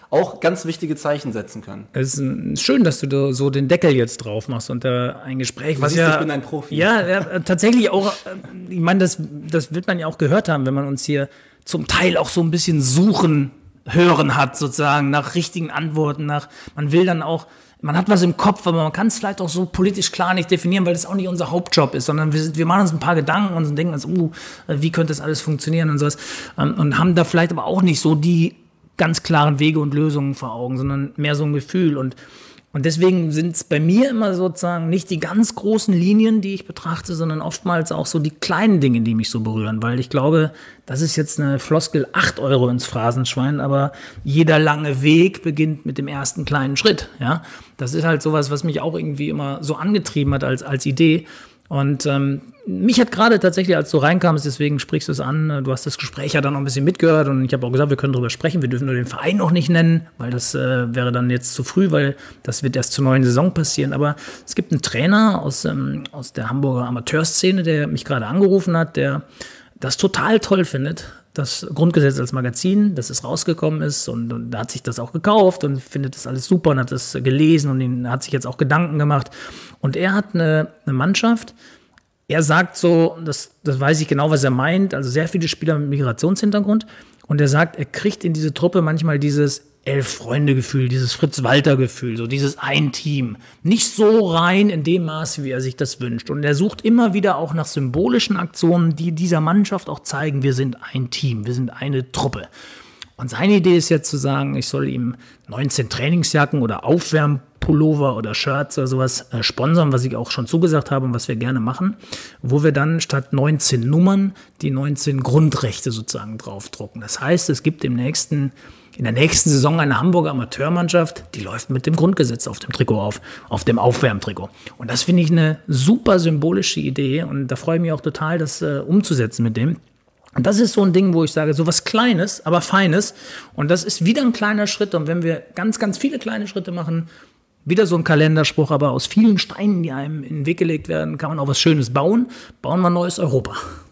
auch ganz wichtige Zeichen setzen können. Es ist schön, dass du so den Deckel jetzt drauf machst und äh, ein Gespräch, du was siehst, ja... ich bin ein Profi. Ja, ja tatsächlich auch, ich meine, das, das wird man ja auch gehört haben, wenn man uns hier zum Teil auch so ein bisschen suchen, hören hat, sozusagen, nach richtigen Antworten, nach, man will dann auch, man hat was im Kopf, aber man kann es vielleicht auch so politisch klar nicht definieren, weil das auch nicht unser Hauptjob ist, sondern wir, wir machen uns ein paar Gedanken und denken uns, uh, wie könnte das alles funktionieren und sowas, und haben da vielleicht aber auch nicht so die ganz klaren Wege und Lösungen vor Augen, sondern mehr so ein Gefühl. Und, und deswegen sind es bei mir immer sozusagen nicht die ganz großen Linien, die ich betrachte, sondern oftmals auch so die kleinen Dinge, die mich so berühren. Weil ich glaube, das ist jetzt eine Floskel, acht Euro ins Phrasenschwein, aber jeder lange Weg beginnt mit dem ersten kleinen Schritt. Ja? Das ist halt sowas, was mich auch irgendwie immer so angetrieben hat als, als Idee. Und ähm, mich hat gerade tatsächlich, als du reinkamst, deswegen sprichst du es an, du hast das Gespräch ja dann noch ein bisschen mitgehört und ich habe auch gesagt, wir können darüber sprechen, wir dürfen nur den Verein noch nicht nennen, weil das äh, wäre dann jetzt zu früh, weil das wird erst zur neuen Saison passieren. Aber es gibt einen Trainer aus, ähm, aus der Hamburger Amateurszene, der mich gerade angerufen hat, der das total toll findet, das Grundgesetz als Magazin, dass es rausgekommen ist und, und da hat sich das auch gekauft und findet das alles super und hat das gelesen und ihn, hat sich jetzt auch Gedanken gemacht. Und er hat eine, eine Mannschaft, er sagt so, das, das weiß ich genau, was er meint, also sehr viele Spieler mit Migrationshintergrund und er sagt, er kriegt in diese Truppe manchmal dieses Elf-Freunde-Gefühl, dieses Fritz-Walter-Gefühl, so dieses Ein-Team. Nicht so rein in dem Maße, wie er sich das wünscht. Und er sucht immer wieder auch nach symbolischen Aktionen, die dieser Mannschaft auch zeigen, wir sind ein Team, wir sind eine Truppe. Und seine Idee ist jetzt zu sagen, ich soll ihm neunzehn Trainingsjacken oder Aufwärmpullover oder Shirts oder sowas äh, sponsern, was ich auch schon zugesagt habe und was wir gerne machen, wo wir dann statt neunzehn Nummern die neunzehn Grundrechte sozusagen draufdrucken. Das heißt, es gibt im nächsten in der nächsten Saison eine Hamburger Amateurmannschaft, die läuft mit dem Grundgesetz auf dem Trikot auf, auf dem Aufwärmtrikot. Und das finde ich eine super symbolische Idee und da freue ich mich auch total, das äh, umzusetzen mit dem. Und das ist so ein Ding, wo ich sage, so was Kleines, aber Feines. Und das ist wieder ein kleiner Schritt. Und wenn wir ganz, ganz viele kleine Schritte machen, wieder so ein Kalenderspruch, aber aus vielen Steinen, die einem in den Weg gelegt werden, kann man auch was Schönes bauen. Bauen wir ein neues Europa.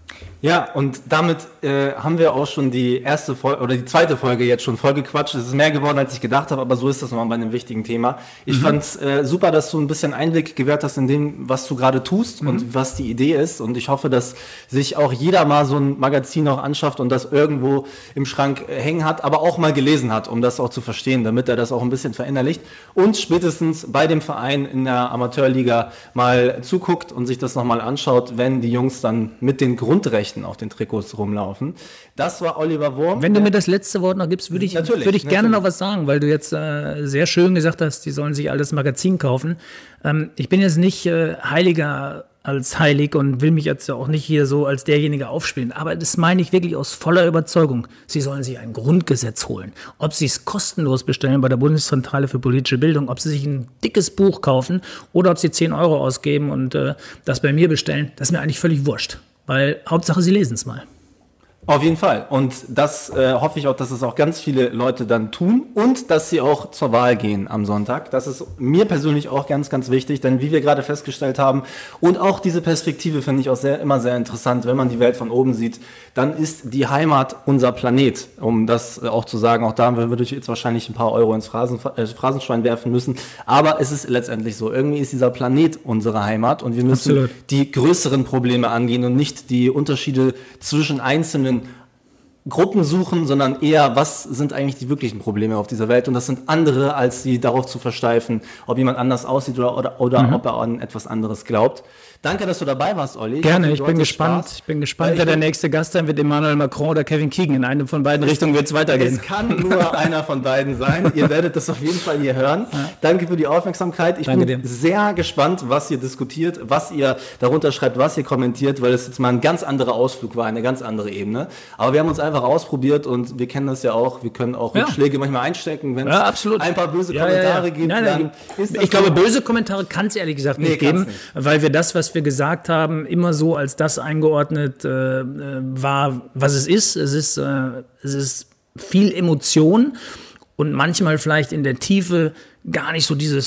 Ja, und damit äh, haben wir auch schon die erste Folge oder die zweite Folge jetzt schon voll gequatscht. Es ist mehr geworden, als ich gedacht habe, aber so ist das nochmal bei einem wichtigen Thema. Ich mhm. fand es äh, super, dass du ein bisschen Einblick gewährt hast in dem, was du gerade tust mhm. und was die Idee ist. Und ich hoffe, dass sich auch jeder mal so ein Magazin auch anschafft und das irgendwo im Schrank äh, hängen hat, aber auch mal gelesen hat, um das auch zu verstehen, damit er das auch ein bisschen verinnerlicht. Und spätestens bei dem Verein in der Amateurliga mal zuguckt und sich das nochmal anschaut, wenn die Jungs dann mit den Grundrechten auf den Trikots rumlaufen. Das war Oliver Wurm. Wenn du mir das letzte Wort noch gibst, würde ich, würde ich gerne noch was sagen, weil du jetzt äh, sehr schön gesagt hast, die sollen sich alles Magazin kaufen. Ähm, ich bin jetzt nicht äh, heiliger als heilig und will mich jetzt auch nicht hier so als derjenige aufspielen. Aber das meine ich wirklich aus voller Überzeugung. Sie sollen sich ein Grundgesetz holen. Ob sie es kostenlos bestellen bei der Bundeszentrale für politische Bildung, ob sie sich ein dickes Buch kaufen oder ob sie zehn Euro ausgeben und äh, das bei mir bestellen, das ist mir eigentlich völlig wurscht. Weil Hauptsache, sie lesen es mal. Auf jeden Fall. Und das äh, hoffe ich auch, dass es auch ganz viele Leute dann tun und dass sie auch zur Wahl gehen am Sonntag. Das ist mir persönlich auch ganz, ganz wichtig, denn wie wir gerade festgestellt haben und auch diese Perspektive finde ich auch sehr, immer sehr interessant, wenn man die Welt von oben sieht, dann ist die Heimat unser Planet. Um das äh, auch zu sagen, auch da würde ich jetzt wahrscheinlich ein paar Euro ins Phrasen, äh, Phrasenschwein werfen müssen. Aber es ist letztendlich so. Irgendwie ist dieser Planet unsere Heimat und wir müssen Absolut. die größeren Probleme angehen und nicht die Unterschiede zwischen einzelnen Gruppen suchen, sondern eher, was sind eigentlich die wirklichen Probleme auf dieser Welt? Und das sind andere, als sie darauf zu versteifen, ob jemand anders aussieht oder, oder, oder mhm. ob er an etwas anderes glaubt. Danke, dass du dabei warst, Olli. Gerne, ich, hoffe, ich bin gespannt. Spaß. Ich bin gespannt, wer der nächste Gast sein wird, Emmanuel Macron oder Kevin Keegan. In eine von beiden es, Richtungen wird es weitergehen. Es kann nur einer von beiden sein. Ihr werdet das auf jeden Fall hier hören. Ja. Danke für die Aufmerksamkeit. Ich Danke bin dir. sehr gespannt, was ihr diskutiert, was ihr darunter schreibt, was ihr kommentiert, weil es jetzt mal ein ganz anderer Ausflug war, eine ganz andere Ebene. Aber wir haben uns einfach ausprobiert und wir kennen das ja auch. Wir können auch ja. Rückschläge manchmal einstecken, wenn es ja, ein paar böse ja, Kommentare ja, ja. gibt. Nein, nein, dann ist ich glaube, so. böse Kommentare kann es ehrlich gesagt nee, nicht geben, nicht. weil wir das, was wir gesagt haben, immer so als das eingeordnet äh, war, was es ist. Es ist, äh, es ist viel Emotion und manchmal vielleicht in der Tiefe gar nicht so dieses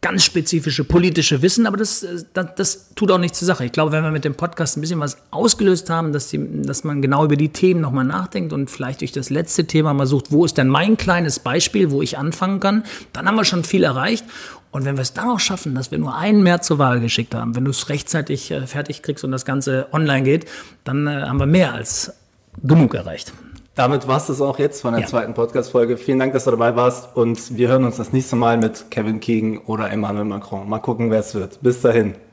ganz spezifische politische Wissen, aber das, das, das tut auch nichts zur Sache. Ich glaube, wenn wir mit dem Podcast ein bisschen was ausgelöst haben, dass, die, dass man genau über die Themen nochmal nachdenkt und vielleicht durch das letzte Thema mal sucht, wo ist denn mein kleines Beispiel, wo ich anfangen kann, dann haben wir schon viel erreicht. Und wenn wir es dann auch schaffen, dass wir nur einen mehr zur Wahl geschickt haben, wenn du es rechtzeitig äh, fertig kriegst und das Ganze online geht, dann äh, haben wir mehr als genug erreicht. Damit war es das auch jetzt von der Ja. zweiten Podcast-Folge. Vielen Dank, dass du dabei warst und wir hören uns das nächste Mal mit Kevin Keegan oder Emmanuel Macron. Mal gucken, wer es wird. Bis dahin.